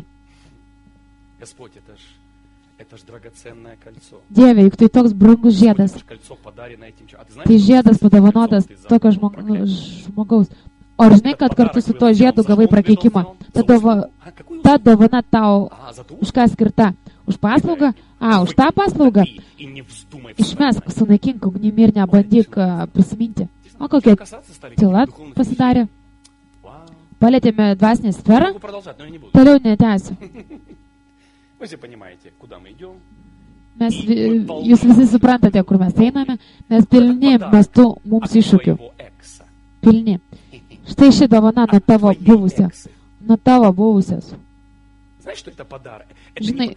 Dieve, juk tai toks brangus žiedas. Tai žiedas padovanotas tokio žmogaus. O ar žinai, kad kartu su tuo žiedu gavai prakeikimą? Ta dovana tau už ką skirta? Už paslaugą? Už tą paslaugą? Išmesk, sunaikink ugnimi ir nebandyk prisiminti. O kokia tyla pasidarė? Palėtėme dvasinę sferą? Toliau netęsiu. Jūs visi suprantate, kur mes einame, mes pilni mestų mums iššūkių. Pilni. Štai ši dovana nuo tavo buvusios. Nuo tavo buvusios. Žinai,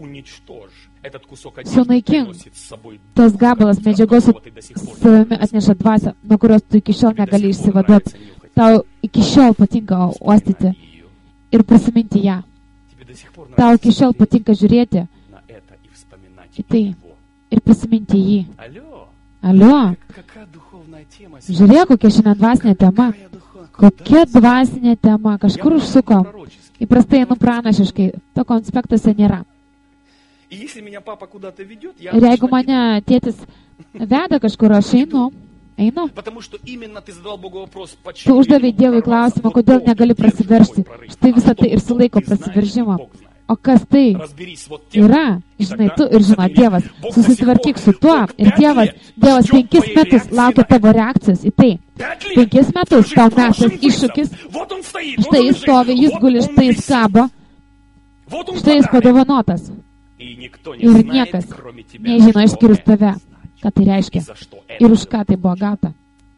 sunaikink tas gabalas medžiagos su savimi atneša dvasią, nuo kurios tu iki šiol negali išsivaduoti. Tau iki šiol patinka uostyti ir prisiminti ją. Tau iki šiol patinka žiūrėti į tai ir prisiminti jį. Alio, žiūrėk, kokia šiandien dvasinė tema. Kokia dvasinė tema, kažkur užsukom. Įprastai, pranašiškai, to konspektuose nėra. И если меня папа куда-то ведет, я Ir jeigu mane tėtis veda kažkur, aš einu. Потому что именно ты задал Богу вопрос, Tu почему uždavei Dievui klausimą, kodėl negali prasiveršti. Štai visą tai ir sulaiko prasiveržimą. O kas tai yra? Žinai, tu ir žino Dievas. Susitvarkyk su tuo. Ir Dievas 5 metus laukia tavo reakcijos į tai. 5 metus tau mesas iššūkis. Štai jis stovi, jis guli, štai jis kabo. Štai jis padovanotas. Ir niekas nežino išskyrus tave, ką tai reiškia. Ir už ką tai buvo gauta.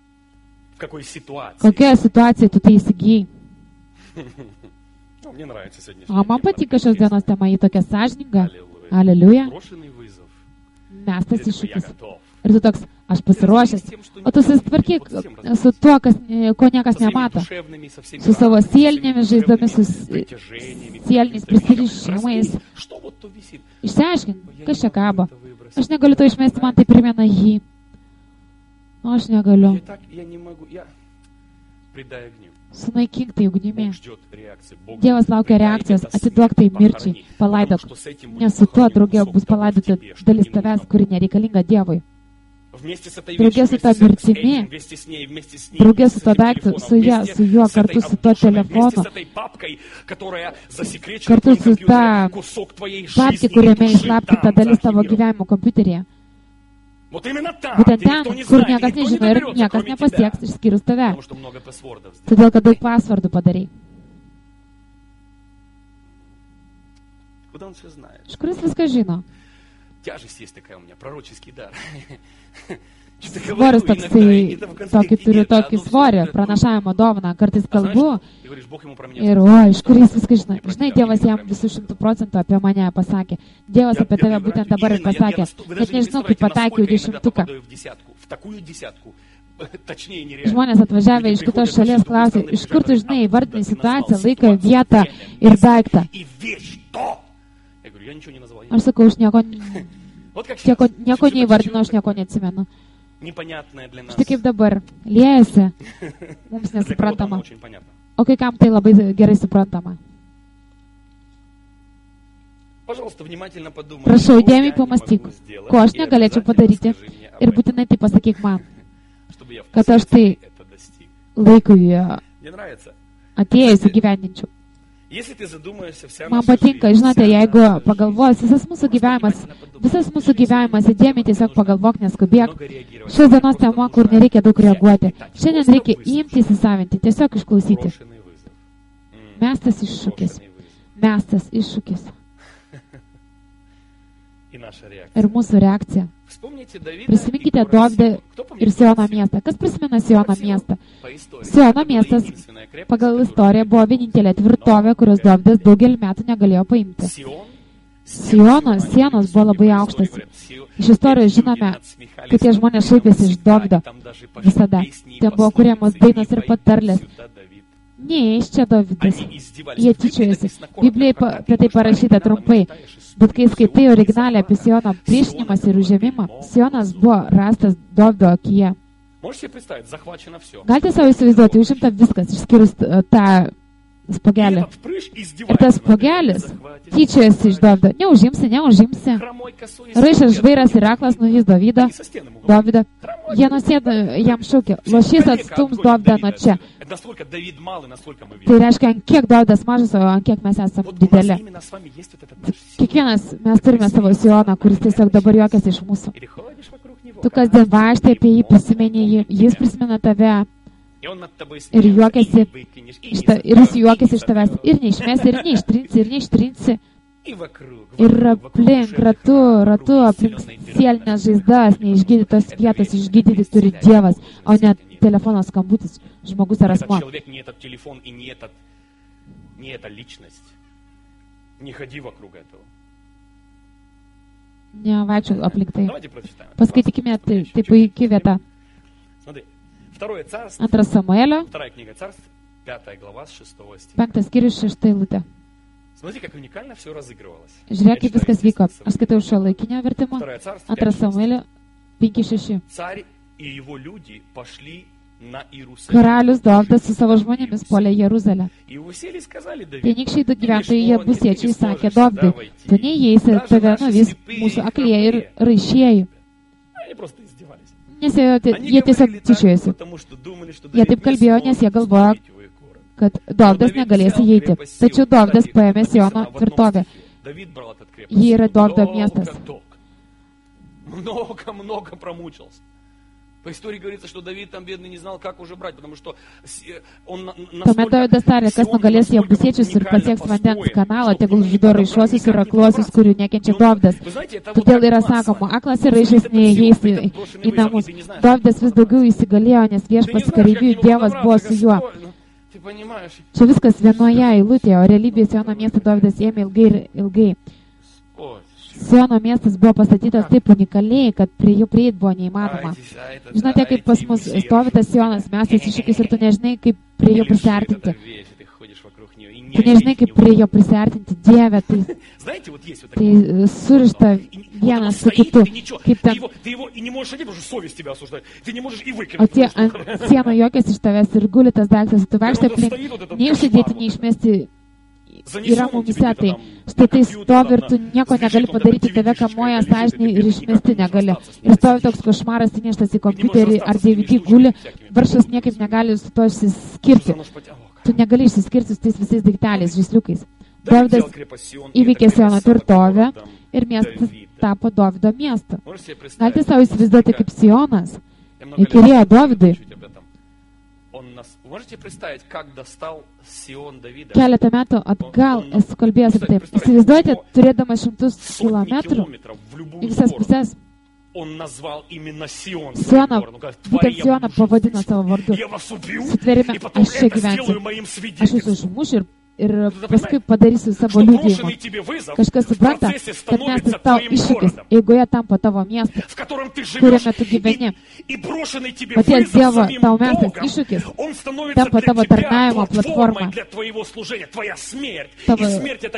Kokioje situacijoje tu tai įsigijai? O man patinka šios dienos tema, jį tokia sąžininga. Aleliuja. Mestas iššūkis. Ir tu toks, aš pasiruošęs. O tu susitvarkyk su tuo, ko niekas nemato. Su savo sielinėmis žaizdomis, su sieliniais prisirišimais. Išsiaiškink, kas čia kabo. Aš negaliu to išmesti, man tai primena jį. O aš negaliu. Sunaikink tai ugnimi. Dievas laukia reakcijos, atiduok tai mirčiai, palaidok. Nes su tuo draugė bus palaidota dalis tavęs, kuri nereikalinga Dievui. Draugė su ta mirtimi, draugė su to daiktu, su juo, kartu su to telefonu, kartu su ta papkė, kuriame išslaptinta dalis tavo gyvenimo kompiuteryje. Būtent ten, kur niekas nežino ir niekas nepasieks išskyrus tave. Todėl, kad daug pasvardų padarai. Iš kur jis viską žino? Svoris toksai, turiu tokį svorį, pranašavimo dovaną, kartais kalbu ir, iš kur jis viską žino. Žinai, Dievas jam visų 100% apie mane pasakė. Dievas apie tave būtent dabar ir pasakė. Net nežinau, kaip pataikiau 10-tuką. Žmonės atvažiavę iš kitos šalies klausė, iš kur tu žinai, vardinai situaciją, laiką, vietą ir daiktą. Aš sakau, aš nieko neįvardinau, aš nieko neatsimenu. Štai kaip dabar, liejasi, mums nesuprantama. O kai kam tai labai gerai suprantama. Prašau, įdėmiai pamastyk, ko aš negalėčiau padaryti ir būtinai tai pasakyk man, kad aš tai laikui atėjęs įgyvendinčiau. Man patinka, žinote, jeigu pagalvojus, visas mūsų gyvenimas įdėmiai tiesiog pagalvok, neskubėk. Šios dienos tema, kur nereikia daug reaguoti. Šiandien reikia imti, įsisavinti, tiesiog išklausyti. Mestas iššūkis. Mestas iššūkis. Ir mūsų reakcija. Prisiminkite Dovydą ir Siono miestą. Kas prisimena Siono miestą? Siono miestas pagal istoriją buvo vienintelė tvirtovė, kurios Dovydas daugelį metų negalėjo paimti. Siono sienos buvo labai aukštas. Iš istorijos žinome, kad tie žmonės šaipėsi iš Dovydo visada. Ten buvo kuriamos dainos ir patarlės. Ne, iš čia Dovydas. Jie tyčiojasi. Biblijoje apie tai parašyta trumpai. Bet kai skaitai originalią apie Siono priešinimas ir užėmimą, Sionas buvo rastas Dovydo akyje. Galite savo įsivaizduoti, užimta viskas, išskyrus tą spogelį. Ir tas spogelis tyčiojasi iš Dovydo. Neužimsi. Raišas žvairas ir aklas nuvys Dovydą. Jie nusėdo, jam šaukė, lošys atstums Dovydą nuo čia. Tai reiškia, ant kiek Dovydas mažas, o ant kiek mes esame dideli. Kiekvienas mes turime savo Sioną, kuris tiesiog dabar juokiasi iš mūsų. Tu kasdien vaikštai apie jį, prisimeni jį, jis prisimena tave. Ir juokiasi, ir jis juokiasi iš tavęs, ir neišmesi, ir neištrinsi. Ir aplink, ratu, aplink sielinės žaizdas, neišgydytos vietos, išgydyti turi Dievas, o ne telefono skambutis, žmogus ar asmuo. Nevaikščiau aplink tai. Paskaitykime, tai puikia vieta. Antras Samuelio, 5 skyrius 6 eilutė. Žiūrėk, kaip viskas vyko. Aš skaitau šio laikinio vertimo. Antras Samuelio 5:6. Karalius Dovydas su savo žmonėmis puolė Jeruzalę. Tenykščiai gyventojai jebusiečiai sakė Dovydui, tu neįeisi, tave nuvys mūsų aklieji ir raišieji. Nes jie tiesiog tyčiojosi. Jie taip kalbėjo, nes jie galvojo, kad Dovydas negalės įeiti. Tačiau Dovydas paėmė Siono tvirtovę. Ji yra Dovydo miestas. Много промучился. По истории говорится, что Давид там бедный не знал, как уже брать, потому что он Tuomet Dovydas tarė, kas nugalės jebusiečius ir pasieks vandens kanalą, tegul žudo raišuosius ir akluosius, kurių nekenčia Dovydas. Todėl yra sakoma, aklas ir raišės neįeis į namus. Dovydas vis daugiau įsigalėjo, nes viešpats kareivijų Dievas buvo su juo. Čia viskas vienoje eilutėje, o realybėje Siono miestą Dovydas ėmė ilgai ir ilgai. Siono miestas buvo pastatytas taip unikaliai, kad prie jų prieit buvo neįmanoma. Žinote, kaip pas mus stovi tas Sionas miestas iššūkis ir tu nežinai, kaip prie jo prisiartinti. Tu nežinai, kaip prie jo prisiartinti Dievę, tai surišta vienas su kitu. Kaip ten... O tie ant sienų jokios iš tavęs ir guli tas daiktas, tu vaikštai aplink, neišsidėti, neišmesti yra mumyse, tai štai tai stovi ir tu nieko negali padaryti, tave kamuoja sąžinė ir išmesti negali. Ir stovi toks košmaras įneštas į kompiuterį ar DVD guli, varšas niekaip negali su to išsiskirti. Tu negali išsiskirti su tais visais daikteliais, žaisliukais. Dovydas įveikė Siono tvirtovę ir miestas tapo Dovydo miestu. Galite savo įsivaizduoti, kaip Sionas įkyrėjo Dovydui. Keletą metų atgal esu kalbėjęs apie taip. Įsivaizduojate, turėdamas 100 kilometrų į visas pusės, Sioną, būtent Sioną pavadino savo vardu. Sutverime, aš čia gyvensiu. Aš jūs užmušiu ir paskui padarysiu savo liudijimą. Kažkas supranta, kad miestas tau iššūkis, eigoje tampa tavo miestas, kuriame tu gyveni. Paties Dievo tau miestas iššūkis tampa tavo tarnavimo platforma. Tavo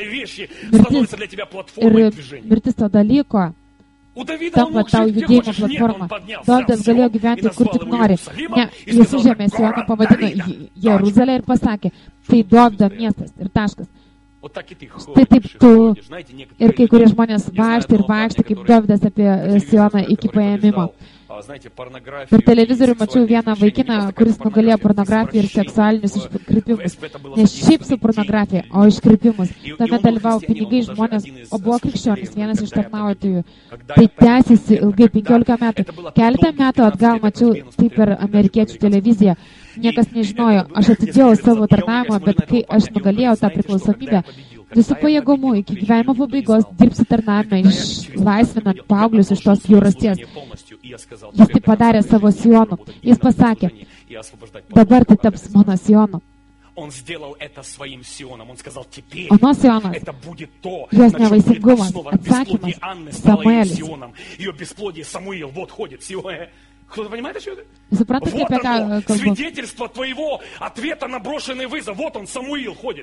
mirtis to dalyko tampa tau judėjimo platforma. Dovydas galėjo gyventi kur tik nori. Ne, jis užėmė Sioną, pavadino Jeruzalę ir pasakė, tai Dovydo miestas ir taškas. Tai taip tu ir kai kurie žmonės vaikštai kaip Dovydas apie Sioną iki paėmimo. Per televizorių mačiau vieną vaikiną, kuris nugalėjo pornografiją ir seksualinius iškrypimus. Ne šiaip su pornografija, o iškrypimus. Tame dalyvavo pinigai žmonės, o buvo krikščionis, vienas iš tarnautojų. Tai tęsiasi ilgai 15 metų. Keletą metų atgal mačiau tai per amerikiečių televiziją. Niekas nežinojo, aš atidėjau savo tarnavimą, bet kai aš nugalėjau tą priklausomybę, visų pajėgumų iki gyvenimo pabaigos dirbsiu tarnavimą, išlaisvinant paauglius iš tos bjaurasties. Jis tai padarė savo Sionu. Jis pasakė, dabar tai taps mano Sionu. Он сделал это своим Сионом. Он сказал, теперь это будет то, на чем основа бесплодие Анны стало ее Сионом. Ее бесплодие Самуил, вот ходит Сион. Кто-то понимает, что это? Вот оно, свидетельство твоего ответа на брошенный вызов. Вот он, Самуил, ходит.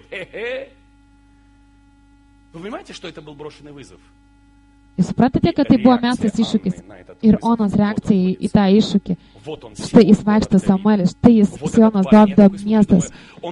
Вы понимаете, что это был брошенный вызов? Jūs suprantate, kad tai buvo mestas iššūkis ir Onos reakcija į tą iššūkį. Štai jis vaikšto Samuelis, štai jis Sionas Dovydo miestas.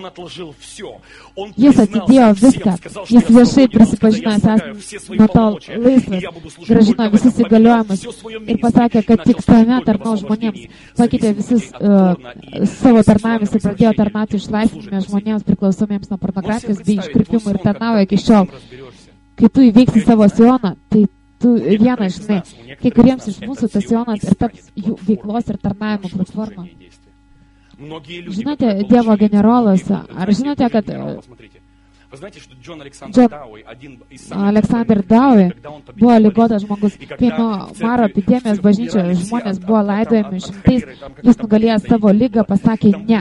Jis atidėjo viską, jis viešai prisipažino, esąs nuo to laisvas, grąžino visus įgaliojimus ir pasakė, kad tik tame tarnau žmonėms. Pakeitė visus savo tarnavimus ir pradėjo tarnauti išlaisvinime žmonėms priklausomiems nuo pornografijos bei iškrypimų ir tarnauja iki šiol. Kai tu įveiksi savo Sioną, tai tu vieną žinai, kai kuriems iš mūsų tas Sionas ir taps jų veiklos ir tarnavimo platforma. Žinote, Dievo generolas, ar žinote, kad John Alexander Dowie buvo ligotas žmogus, kai nuo maro epidemijos bažnyčioje žmonės buvo laidojami šimtais, jis nugalėjo savo ligą, pasakė ne.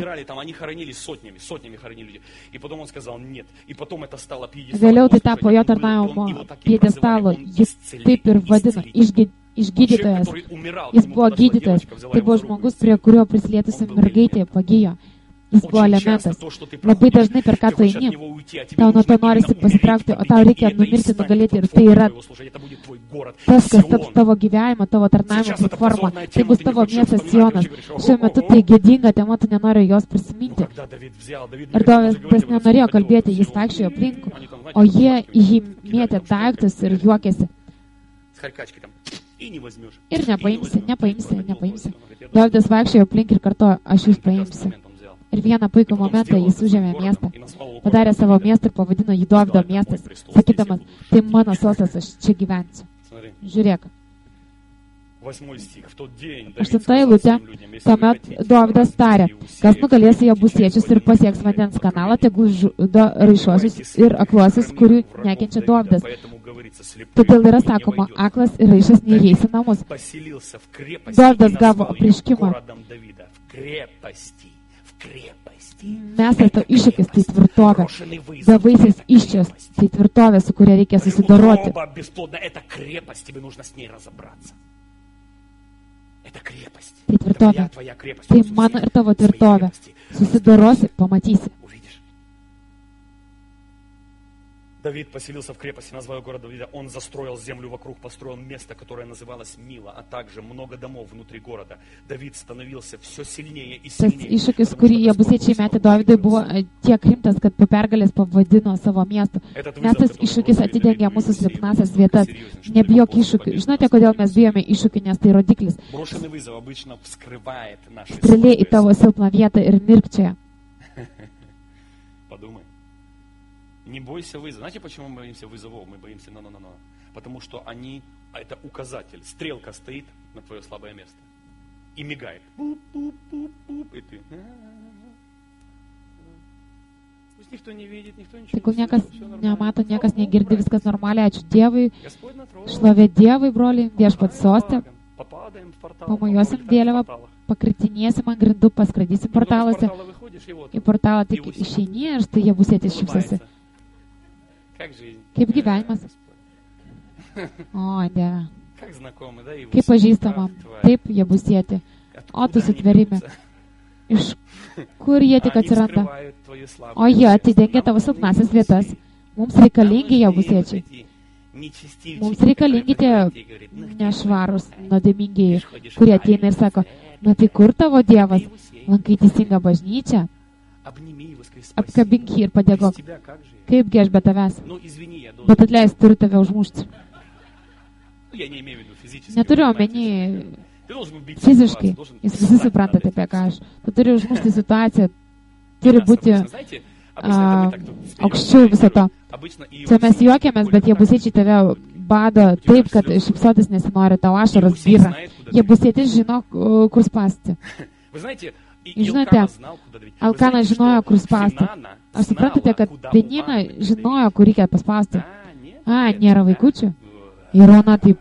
Vėliau tai tapo jo tarnavimo pjedestalu, jis taip ir vadino, išgydytojas. Jis buvo gydytojas, tai buvo žmogus, prie kurio prisilietusi mergaitė pagijo. Jis buvo elementas. Labai dažnai per ką tu eini, tau nuo to norisi pasitraukti, o tau reikia numirti, nugalėti. Ir tai yra tas, kas taps tavo gyvenimo, tavo tarnavimo platforma. Tai bus tavo miestas Sionas. Šiuo metu tai gėdinga tema, tu nenori jos prisiminti. Ir Dovydas nenorėjo kalbėti, jis vaikščiojo aplinkui, o jie į jį mėtė daiktus ir juokėsi. Ir nepaimsi. Dovydas vaikščiojo aplink ir kartojo, aš jūs paimsiu. Ir vieną puikų momentą jis užėmė miestą, padarė savo miestą ir pavadino jį Dovydo miestas, sakydamas, tai mano sostas, aš čia gyvensiu. Žiūrėk. 8 eilutė. Tuomet Dovydas tarė, kas nugalės Jebusiečius ir pasieks vandens kanalą, tegul žudo raišuosius ir akluosius, kurių nekenčia Dovydas. Todėl yra sakoma, aklas ir raišas neįeis į namus. Dovydas gavo apreiškimą. Mes to iššūkis, tai tvirtovė. Bevaisės iščios, tai tvirtovė, su kuria reikia susidoroti. Tai tvirtovė. Tai mano ir tavo tvirtovė. Susidorosi, pamatysi. Давид поселился в крепости, назвал город Давида. Он застроил землю вокруг, построил место, которое называлось Мила, а также много домов внутри города. Давид становился все сильнее и сильнее. Tas iššūkis, kurį Jebusiečiai metė Dovydui, buvo tiek rimtas, kad po pergalės pavadino savo miestu. Nes tas iššūkis atidengė mūsų silpnasias vietas. Nebijok iššūkių. Žinote, kodėl mes bijome iššūkių, nes tai rodiklis. Strėlė į tavo silpną vietą ir mirkčioja. Не бойся вызова. Знаете, почему мы боимся вызовов? Мы боимся но. Потому что они, это указатель. Стрелка стоит на твое слабое место и мигает. Пуп-пуп-пуп-пуп. И ты... Пусть никто не видит, никто ничего не слышит. Niekas nemato, niekas negirdi, viskas normaliai. Ačiū Dievui. Šlovė Dievui, broliai, viešpats soste. Pamojuosim vėliavą, pakritinėsim ant grindų, paskraidysim portaluose. Į portalą tik išeini ir štai Jebusietis šypsosi. Kaip gyvenimas? O, Dieve. Kaip pažįstama. Taip, Jebusieti. O tu sutverimi. Iš kur jie tik atsiranda? O jie atidengia tavo silpnasias vietas. Mums reikalingi Jebusiečiai. Mums reikalingi tie nešvarūs, nuodėmingieji, kurie ateina ir sako, na tai kur tavo Dievas? Lankai teisingą bažnyčią? Apkabink jį ir padėkok. Kaipgi aš be tavęs? Bet atleis, turiu tave užmušti. Neturiu omeny fiziškai. Jūs visi suprantate, apie ką aš. Tu turi užmušti situaciją. Turi būti aukščiau viso to. Čia mes juokiamės, bet Jebusiečiai tave bado taip, kad šypsotis nesinori, tau ašaros byra. Jebusietis žino, kur spasti. Žinote, Elkanas žinojo, kur spasti. Ar suprantate, kad Penina žinojo, kur reikia paspausti? Nėra vaikučių. Ir ona taip.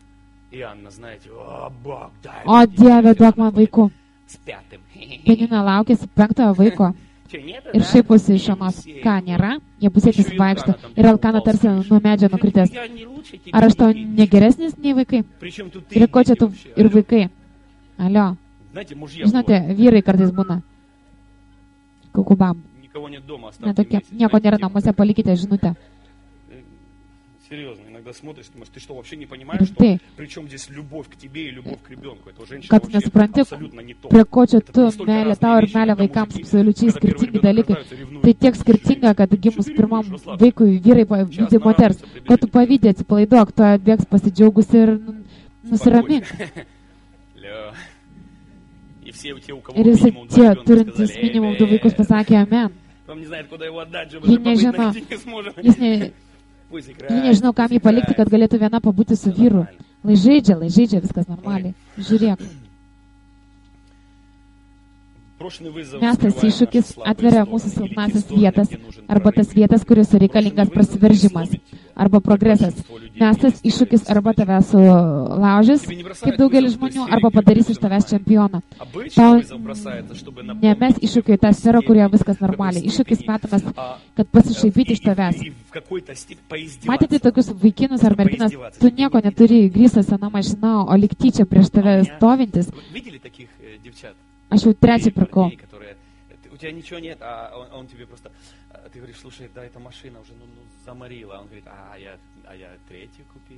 O Dieve, duok man vaikų. Penina laukėsi 5 vaiko. Ir šaiposi iš anos. Ką, nėra? Jebusietis vaikšto. Ir Elkana tarsi nuo medžio nukritęs. Ar aš tau negeresnis nei vaikai? Ir ko čia tu ir vaikai? Alio. Žinote, vyrai kartais būna. Kukubam. Netokie. Nieko nėra namuose, palikite žinutę. Серьезно, иногда смотришь, думаешь, ты что, вообще не понимаешь, что причем здесь любовь к тебе и любовь к ребенку? Это у женщины вообще абсолютно не то. Prie ko čia tu, meilė tau ir meilė vaikams, absoliučiai skirtingi dalykai. Tai tiek skirtinga, kad gimus pirmam vaikui vyrai pavydė moters. Ko tu pavydė, atsipalaiduok, tu atbėgs pasidžiaugus ir nusiramink. Ir visi tie turintys minimum 2 vaikus pasakė amen. Ji nežino, ji nežino, kam jį palikti, kad galėtų viena pabūti su vyru. Lai žaidžia, viskas normaliai. Žiūrėk. Mes tas iššūkis atveria mūsų silpnasias vietas, arba tas vietas, kuriuose reikalingas prasiveržimas, arba progresas. Mes tas iššūkis arba tave sulaužys, kaip daugelis žmonių, arba padarys iš tavęs čempioną. Tau nemes iššūkiai tą sferą, kurioje viskas normaliai. Iššūkis metamas, kad pasišaipyti iš tavęs. Matėte tokius vaikinus ar merginas, tu nieko neturi, grįsta sena mašina, o lyg tyčia prieš tave stovintis. Aš jau 3 pirkau. тебя ничего нет, а он тебе просто, ты говоришь, слушай, да, эта машина уже заморила. Он говорит, я третью купил.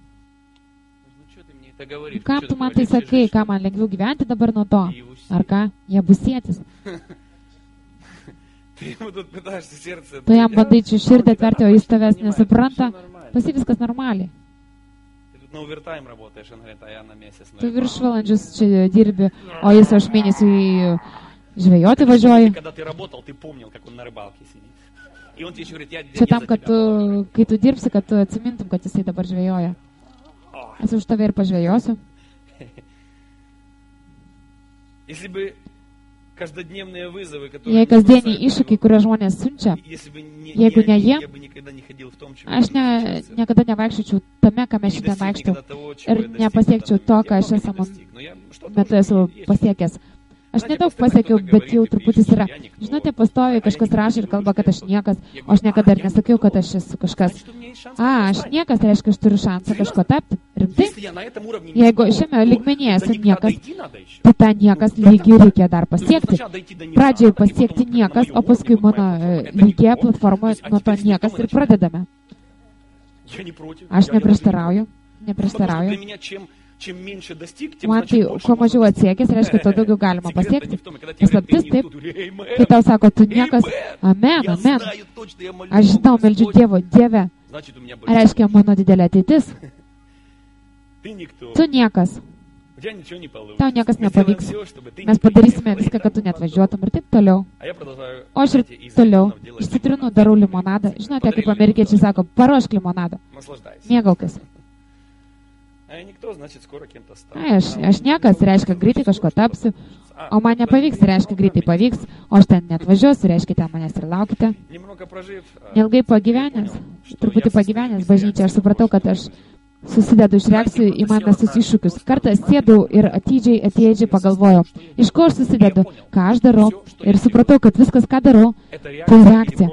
Kam tu man tai sakai, ką man lengviau gyventi dabar nuo to? Ar ką? Jie bus sėtis. Tu jam bandai čia širdį atverti, o jis tavęs nesupranta. Pasi viskas normaliai. Tu viršvalandžius čia dirbi, o jis aš mėnesiui žvejoti važiuoji. Čia tam, kad tu, kai tu dirbsi, kad tu atsimintum, kad jisai dabar žvejoja. Aš už tave ir pažvejosiu. Jei kasdieniai iššūkiai, kurie žmonės siunčia, jeigu ne jie, aš niekada nevaikščiočiau tame, ką mes šiandien vaikštau ir nepasiekčiau to, ką aš esam metu esu pasiekęs. Aš nedaug pasiekiau, bet jau truputis yra. Žinote, pastoviai kažkas rašo ir kalba, kad aš niekas, o aš niekada ir nesakiau, kad aš esu kažkas. Aš niekas, tai reiškia, aš turiu šansą kažko tapti. Rimtai? Jeigu šiame lygmenyje esu niekas, tai tą niekas lygį reikia dar pasiekti. Pradžiai pasiekti niekas, o paskui mano lygėje platformoje nuo to niekas ir pradedame. Aš neprieštarauju. Man tai, kuo mažiau atsiekęs, reiškia, to daugiau galima pasiekti. Paslaptis taip, kai tau sako, tu niekas, amen. Aš žinau, meldžiu Dievo, Dieve, reiškia mano didelė ateitis. Tu niekas. Tau niekas nepavyks. Mes padarysime viską, kad tu neatvažiuotum ir taip toliau. O aš ir toliau iš citrinų darau limonadą. Žinote, kaip amerikiečiai sako, paruošk limonadą. Mėgaukis. Aš niekas, reiškia, greitai kažko tapsiu, o man nepavyks, reiškia, greitai pavyks, o aš ten neatvažiuosiu, reiškia, ten manęs ir laukite. Neilgai pagyvenęs, truputį pagyvenęs bažnyčia, aš supratau, kad aš susidedu iš reakcijų į man visus iššūkius. Kartą sėdau ir atidžiai pagalvojau, iš ko aš susidedu, ką aš darau, ir supratau, kad viskas, ką darau, tai reakcija.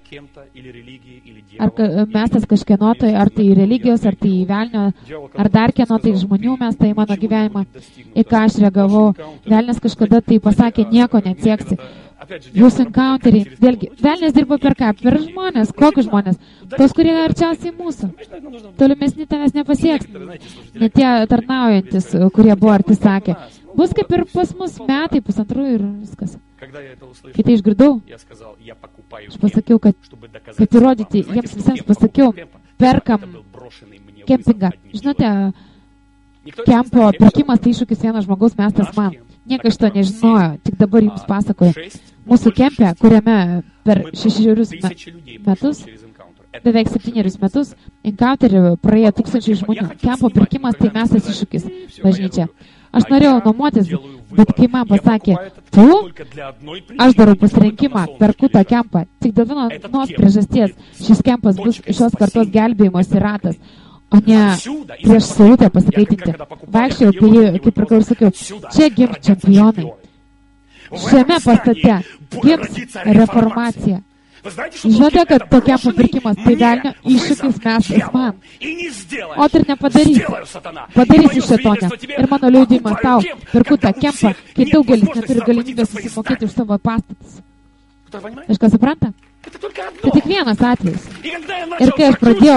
Ar mestas kažkieno tai, ar tai religijos, ar tai velnio, ar dar kieno tai žmonių mesta į mano gyvenimą. Į ką aš reagavau, velnias kažkada tai pasakė, nieko neatsieksi. Jūsų encounteriai, vėlgi, velnės dirba per ką? Per žmonės. Kokius žmonės? Tos, kurie arčiausiai mūsų. Tolimesni tavęs nepasieks. Ne tie tarnaujantis, kurie buvo arti sakė. Bus kaip ir pas mus metai, pusantrų ir viskas. Kai tai išgirdau, aš pasakiau, kad įrodyti, jiems visiems pasakiau, perkam kempingą. Žinote, kempo pirkimas tai iššūkis vienas žmogaus mestas man. Niekas to nežinojo, tik dabar jums pasakoju. Mūsų kempė, kuriame per 6 metus, beveik 7 metus, encounterį praėjo 1000 žmonių. Kempo pirkimas tai mestas iššūkis bažnyčia. Aš norėjau nuomotis, bet kai man pasakė, aš darau pasirinkimą, perku tą kempą. Tik dėl vienos priežasties šis kempas bus šios kartos gelbėjimosi ratas, o ne prieš sautę pasikaitinti. Vaikščiau, kaip ir sakiau, čia gims čempionai. Šiame pastate gims reformacija. Žinote, kad tokiam papirkimas tai velnio iššūkis mestas man. O tai ir nepadarysi. Padarysi šėtonę. Ir mano liudijimas tau, perku tą kempą, kai daugelis neturi galimybės susimokėti už savo pastatus. Kažką supranta? Tai tik vienas atvejis. Ir kai aš pradėjau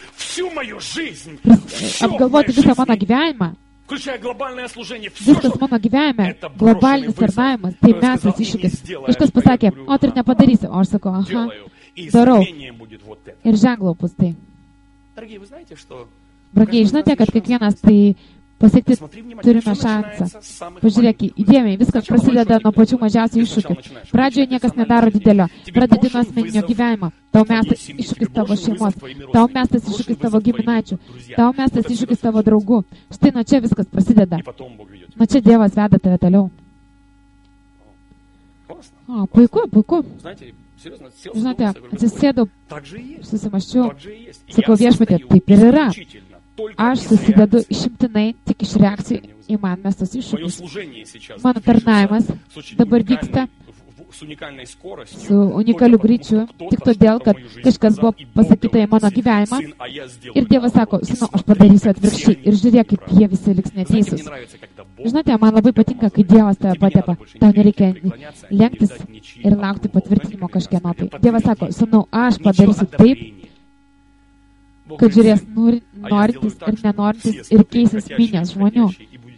apgalvoti visą mano gyvenimą, viskas mano gyvenime, globalinis tarnavimas, tai mesas iššūkis. Kažkas pasakė, o tai ir nepadarysi. O aš sakau, aha, darau. Ir ženklau bus tai. Brangiai, žinote, kad kiekvienas tai pasiekti turime šansą. Pažiūrėk, įdėmiai, viskas prasideda nuo pačių mažiausių iššūkių. Pradžioje niekas nedaro didelio. Pradedi nuo asmeninio gyvenimo. Tau mestas iššūkis tavo šeimos. Tau mestas iššūkis tavo giminaičių. Tau mestas iššūkis tavo draugų. Štai nuo čia viskas prasideda. Nuo čia Dievas veda tave toliau. O, puiku. Žinote, atsisėdau, susimaščiau, sakau, viešpatie, taip ir yra. Aš susidedu išimtinai tik iš reakcijų į man mestus iššūkius. Mano tarnavimas dabar vyksta su unikaliu greičiu, tik todėl, kad kažkas buvo pasakyta į mano gyvenimą. Ir Dievas sako, sūnau, aš padarysiu atvirkščiai. Ir žiūrėk, kaip jie visi liks neteisūs. Žinote, man labai patinka, kai Dievas tave patepa. Tau nereikia lenktis ir laukti patvirtinimo kažkieno. Tai Dievas sako, sūnau, aš padarysiu taip, kad žiūrės norintis ir nenorintis ir keisis minės žmonių.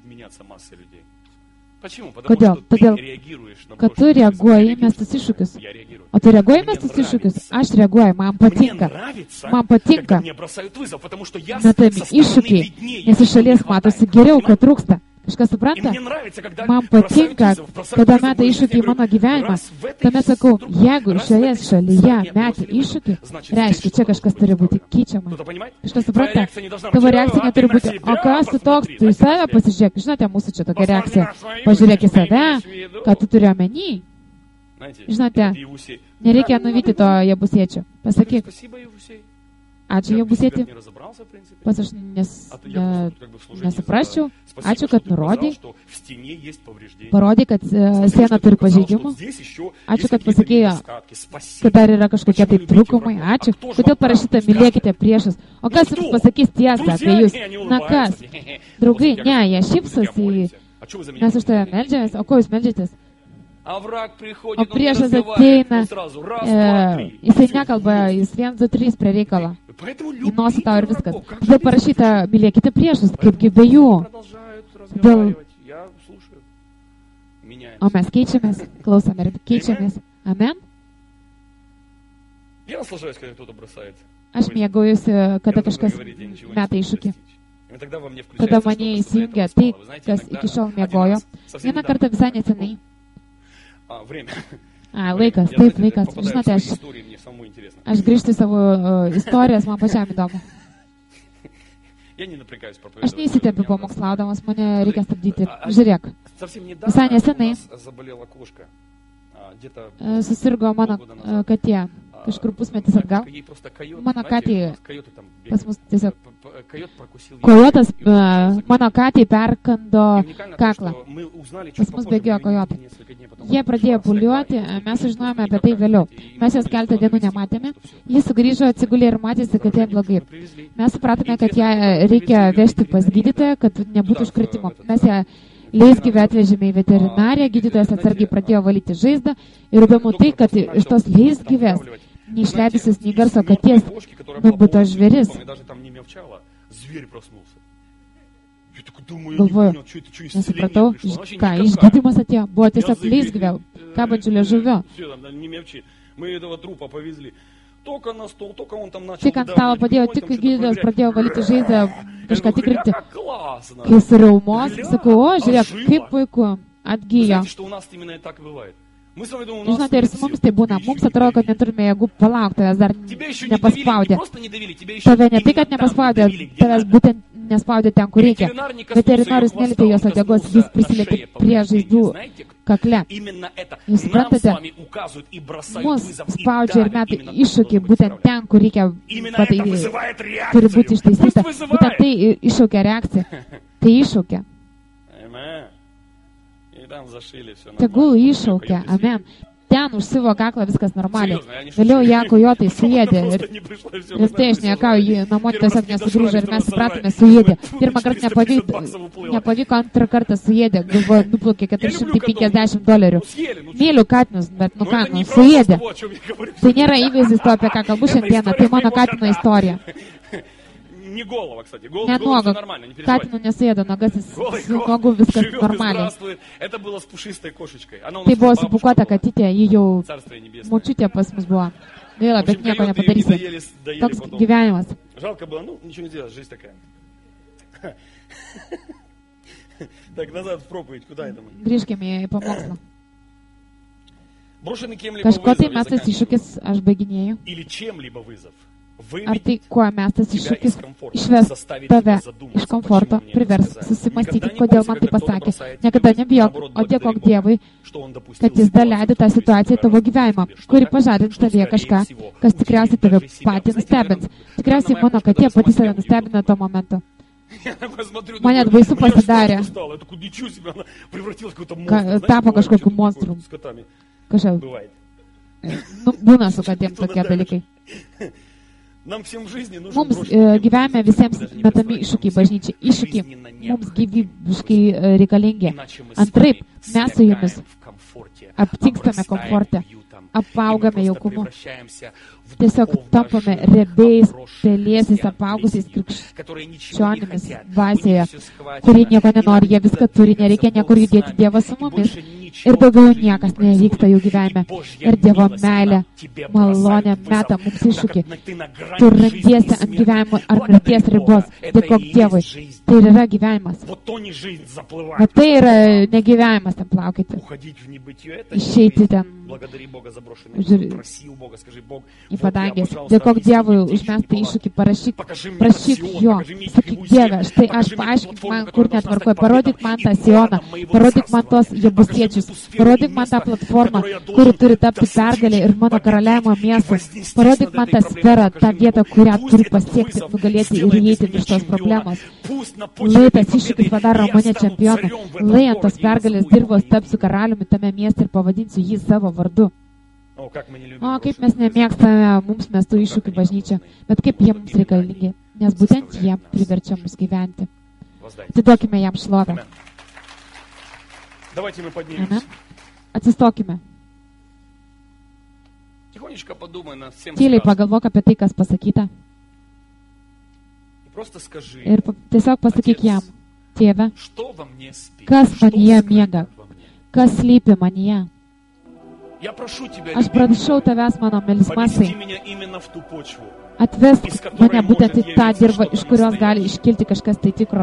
Kodėl? Todėl, kad tu reaguoji į mestus iššūkius. O tu reaguoji į mestus iššūkius? Aš reaguoju, man patinka. Man patinka metami iššūkiai, nes iš šalies matosi geriau, ko trūksta. Kažkas supranta? Man patinka, kada meta iššūkį į mano gyvenimą. Tuomet sakau, jeigu šioje šalyje meti iššūkį, reiškia, čia kažkas turi būti keičiama. Kažkas supranta? Tavo reakcija neturi būti, o kas tu toks, tu į save pasižiūrėk. Žinote, mūsų čia tokia reakcija. Pažiūrėk į save, ką tu turi omeny. Žinote, nereikia nuvyti to jebusiečių. Pasakyk. Ačiū, Jebusėti. Pas aš nesuprasčiau. Ačiū, kad nurodai. Parodai, kad siena turi pažeidimų. Ačiū, kad pasakėjo, kad dar yra kažkokie tai trūkumai. Ačiū. Kodėl parašyta, mylėkite priešus. O kas jums pasakys tiesą apie jūs? Na kas? Draugai, ne, jie šypsosi. Mes už tave meldžiamės. O ko jūs meldžiatės? O priešas ateina, jisai nekalba, jis 1, 2, 3 prie reikalą. Į nosį tau ir viskas. Todėl parašyta, mylėkite priešus, kaipgi be jų. O mes keičiamės, klausome ir keičiamės. Amen? Aš mėgaujusi, kada kažkas meta iššūkį. Tada mane įsijungia tai, kas iki šiol mėgojo. Vieną kartą visai nesenai. Laikas, taip, laikas. Žinote, aš grįžtu į savo istorijas, man pačiam įdomu. Aš neįsitempiu pamokslaudamas, mane reikia stabdyti. Žiūrėk, visai nesenai susirgo mano katė. Kažkur pusmetis atgal. Mano katė, pas mus tiesiog, kojotas, mano katė perkando kaklą. Pas mus bėgėjo kojotai. Jie pradėjo puliuoti, mes sužinojome apie tai vėliau. Mes jos keletą dienų nematėme. Jis sugrįžo, atsigulė ir matėsi, kad jai blogai. Mes supratome, kad ją reikia vežti pas gydytoją, kad nebūtų užkritimo. Mes ją leisgyvę atvežėme į veterinariją, gydytojas atsargiai pradėjo valyti žaizdą ir įdomu tai, kad iš tos leisgyvės neišleidusios nei garso katės nubuto žvėris. Galvoju, nesupratau, ką išgydymas atėjo, buvo tiesiog leisgyvė, kabančių liežuvio. Tik ant stalo padėjo, tik gydytojas pradėjo valyti žaizdą, kažką tikrinti. Kai suraumos, sakau, o, žiūrėk, kaip puiku, atgyjo. Žinote, ir su mums tai būna. Mums atrodo, kad neturime jėgų palaukti, tavęs dar nepaspaudė. Tave ne tai, kad nepaspaudė, tavęs būtent nespaudė ten, kur reikia. Veterinorius nelietė jos uodegos, jis prisilietė prie žaizdų kakle. Jūs suprantate, mus spaudžia ir meta iššūkį būtent ten, kur reikia, turi būti ištaisyta. Būtent tai iššaukia reakciją. Tai iššaukia. Tegul iššaukia. Amen. Ten užsivo kaklą, viskas normaliai. Vėliau ją kojotai suėdė. Ir tai aš niekauju, namo tiesiog nesugrįžo ir mes supratome, suėdė. Pirmą kartą nepavyko, antrą kartą suėdė. Galvoju, nuplaukė $450. Myliu katinus, bet suėdė. Tai nėra įvaizdis to, apie ką kalbu šiandieną, tai mano katino istorija. Ne nuogo, katinų nesuėdo, nogasis su nuogu viskas normaliai. Tai buvo supukuota katytė, ji jau močiutė pas mus buvo. Gaila, bet nieko nepadarysi. Toks gyvenimas. Grįžkime į pamokslą. Kažko tai mestas iššūkis, aš baiginėju. Ar tai, kuo mestas iššūkis išves tave iš komforto, privers susimastyti, kodėl man tai pasakė. Niekada nebijok, o dėkok Dievui, kad jis daleido tą situaciją tavo gyvenimą, kuri pažadins tavyje kažką, kas tikriausiai tave patį nustebins. Tikriausiai mano katė pati save nustebina tuo momentu. Man net baisu pasidarė. Tapo kažkokiu monstru. Kažkaip. Būna su katėm tokie dalykai. Mums gyvenime visiems metami iššūkiai bažnyčiai. Iššūkiai mums gyvybiškai reikalingi. Antraip, mes su jumis aptingstame komforte, apaugame jaukumu. Tiesiog tampame riebiais, pelėsiais, apaugusiais krikščionimis dvasioje, kurie nieko nenori, jie viską turi, nereikia niekur judėti, Dievas su mumis. Ir daugiau niekas nevyksta jų gyvenime. Ir Dievo meilė, malonė meta mums iššūkį. Tu randiesi ant gyvenimo ar mirties ribos. Dėkok Dievui. Tai yra gyvenimas. Bet tai yra negyvenimas ten plaukyti. Išeiti ten į padangės. Dėkok Dievui užmestą iššūkį, prašyk jo. Sakyk, Dieve, štai aš paaiškink man, kur netvarkoju. Parodyk man tą Sioną, parodyk man tos jebusiečius, parodyk man tą platformą, kuri turi tapti pergalę ir mano karaliavimo miestas. Parodyk man tą sferą, tą vietą, kurią turi pasiekti, nugalėti ir įeiti virš tos problemos. Lai tas iššūkis padaro mane čempioną. Lai ant tos pergalės dirbos tapsiu karaliumi tame mieste ir pavadinsiu jį savo vardu. O, kaip mes nemėgstame mums mestų iššūkių bažnyčią, bet kaip jie mums reikalingi, nes būtent jie priverčia mus gyventi. Atiduokime jam šlovę. Amen. Atsistokime. Tyliai pagalvok apie tai, kas pasakyta. Ir tiesiog pasakyk jam, Tėve, kas manyje miega, kas slypi manyje. Aš prašau tavęs, mano melismasai, atvesk mane būtent į tą dirvą, iš kurios gali iškilti kažkas tai tikro.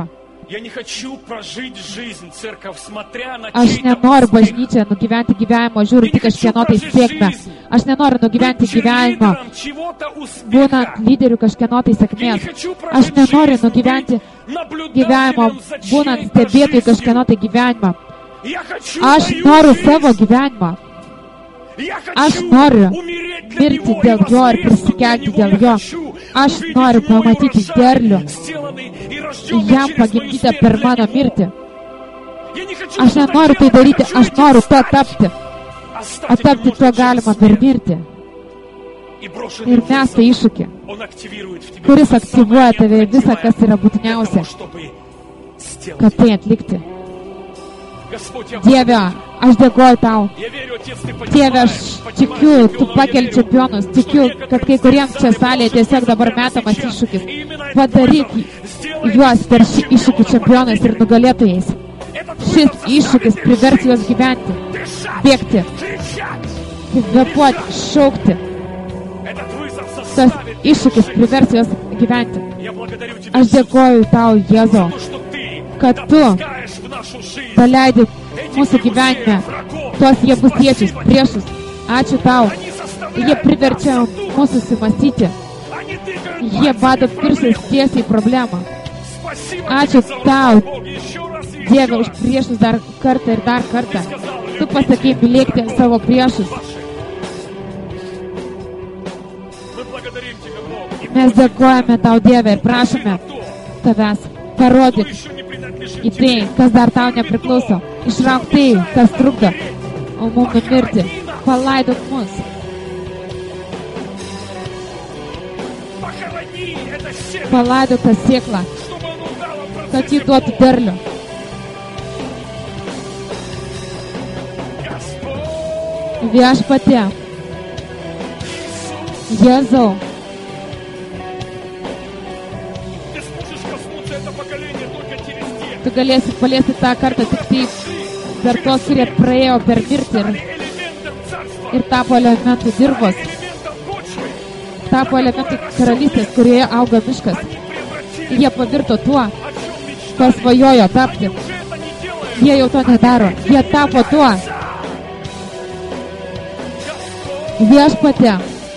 Aš nenoriu bažnyčią nugyventi gyvenimo, žiūrint tik kažkieno tai sėkmę. Aš nenoriu nugyventi gyvenimo, būnant lyderių kažkieno tai sėkmės. Aš nenoriu nugyventi gyvenimo, būnant stebėtojų kažkieno tai gyvenimą. Aš noriu savo gyvenimą. Aš noriu mirti dėl jo ir prisikelti dėl jo. Aš noriu pamatyti derlių, jam pagimdytą per mano mirtį. Aš nenoriu tai daryti, aš noriu to tapti. O tapti to galima per mirtį. Ir mes tai iššūkį, kuris aktyvuoja tave visą, kas yra būtiniausia, kad tai atlikti. Dieve, aš dėkoju tau. Dieve, aš tikiu, tu pakeli čempionus. Tikiu, kad kai kuriems čia salėje tiesiog dabar metamas iššūkis. Padaryk juos per šį iššūkį čempionais ir nugalėtojais. Šis iššūkis privers juos gyventi, bėgti, kvėpuoti, šaukti. Tas iššūkis privers juos gyventi. Aš dėkoju tau, Jėzau, kad tu paleidi mūsų gyvenime tuos jebusiečius, priešus. Ačiū tau. Jie priverčia mūsų susimąstyti. Jie bado pirštais tiesiai į problemą. Ačiū tau, Dieve, už priešus dar kartą ir dar kartą. Tu pasakei mylėkti savo priešus. Mes dėkojame tau, Dieve, ir prašome tavęs, parodyk į tai, kas dar tau nepriklauso. Išrauk tai, kas trukdo, o mums numirti. Palaidok mus. Palaidok tą sėklą, kad jį duotų derlių. Viešpatie, Jėzau, tu galėsi paliesti tą kartą tik taip per tos, kurie praėjo per mirtį ir tapo elementų dirbos, tapo elementų karalystės, kurioje auga miškas. Jie pavirto tuo, kas svajojo tapti. Jie jau to nedaro. Jie tapo tuo. Viešpatie,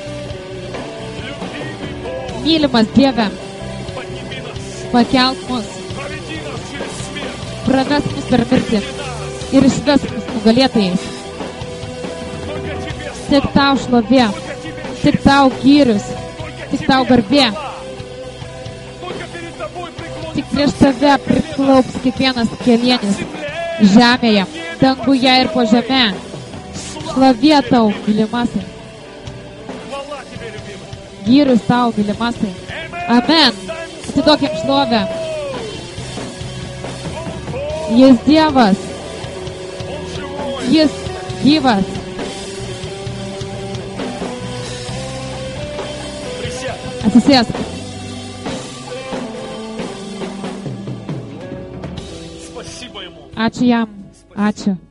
mylimas Dieve, pakelk mus, pravesk mus per mirtį ir išvesk mus nugalėtojais. Tik tau šlovė, tik tau gyrius, tik tau garbė. Tik prieš tave priklaups kiekvienas kelienis žemėje, danguje ir po žemę. Šlovė tau, mylimasis. Gyrius tau, mylimasai. Amen. Atiduokim šlovę. Jis Dievas. Jis gyvas. Atsisėsk. Ačiū jam. Ačiū.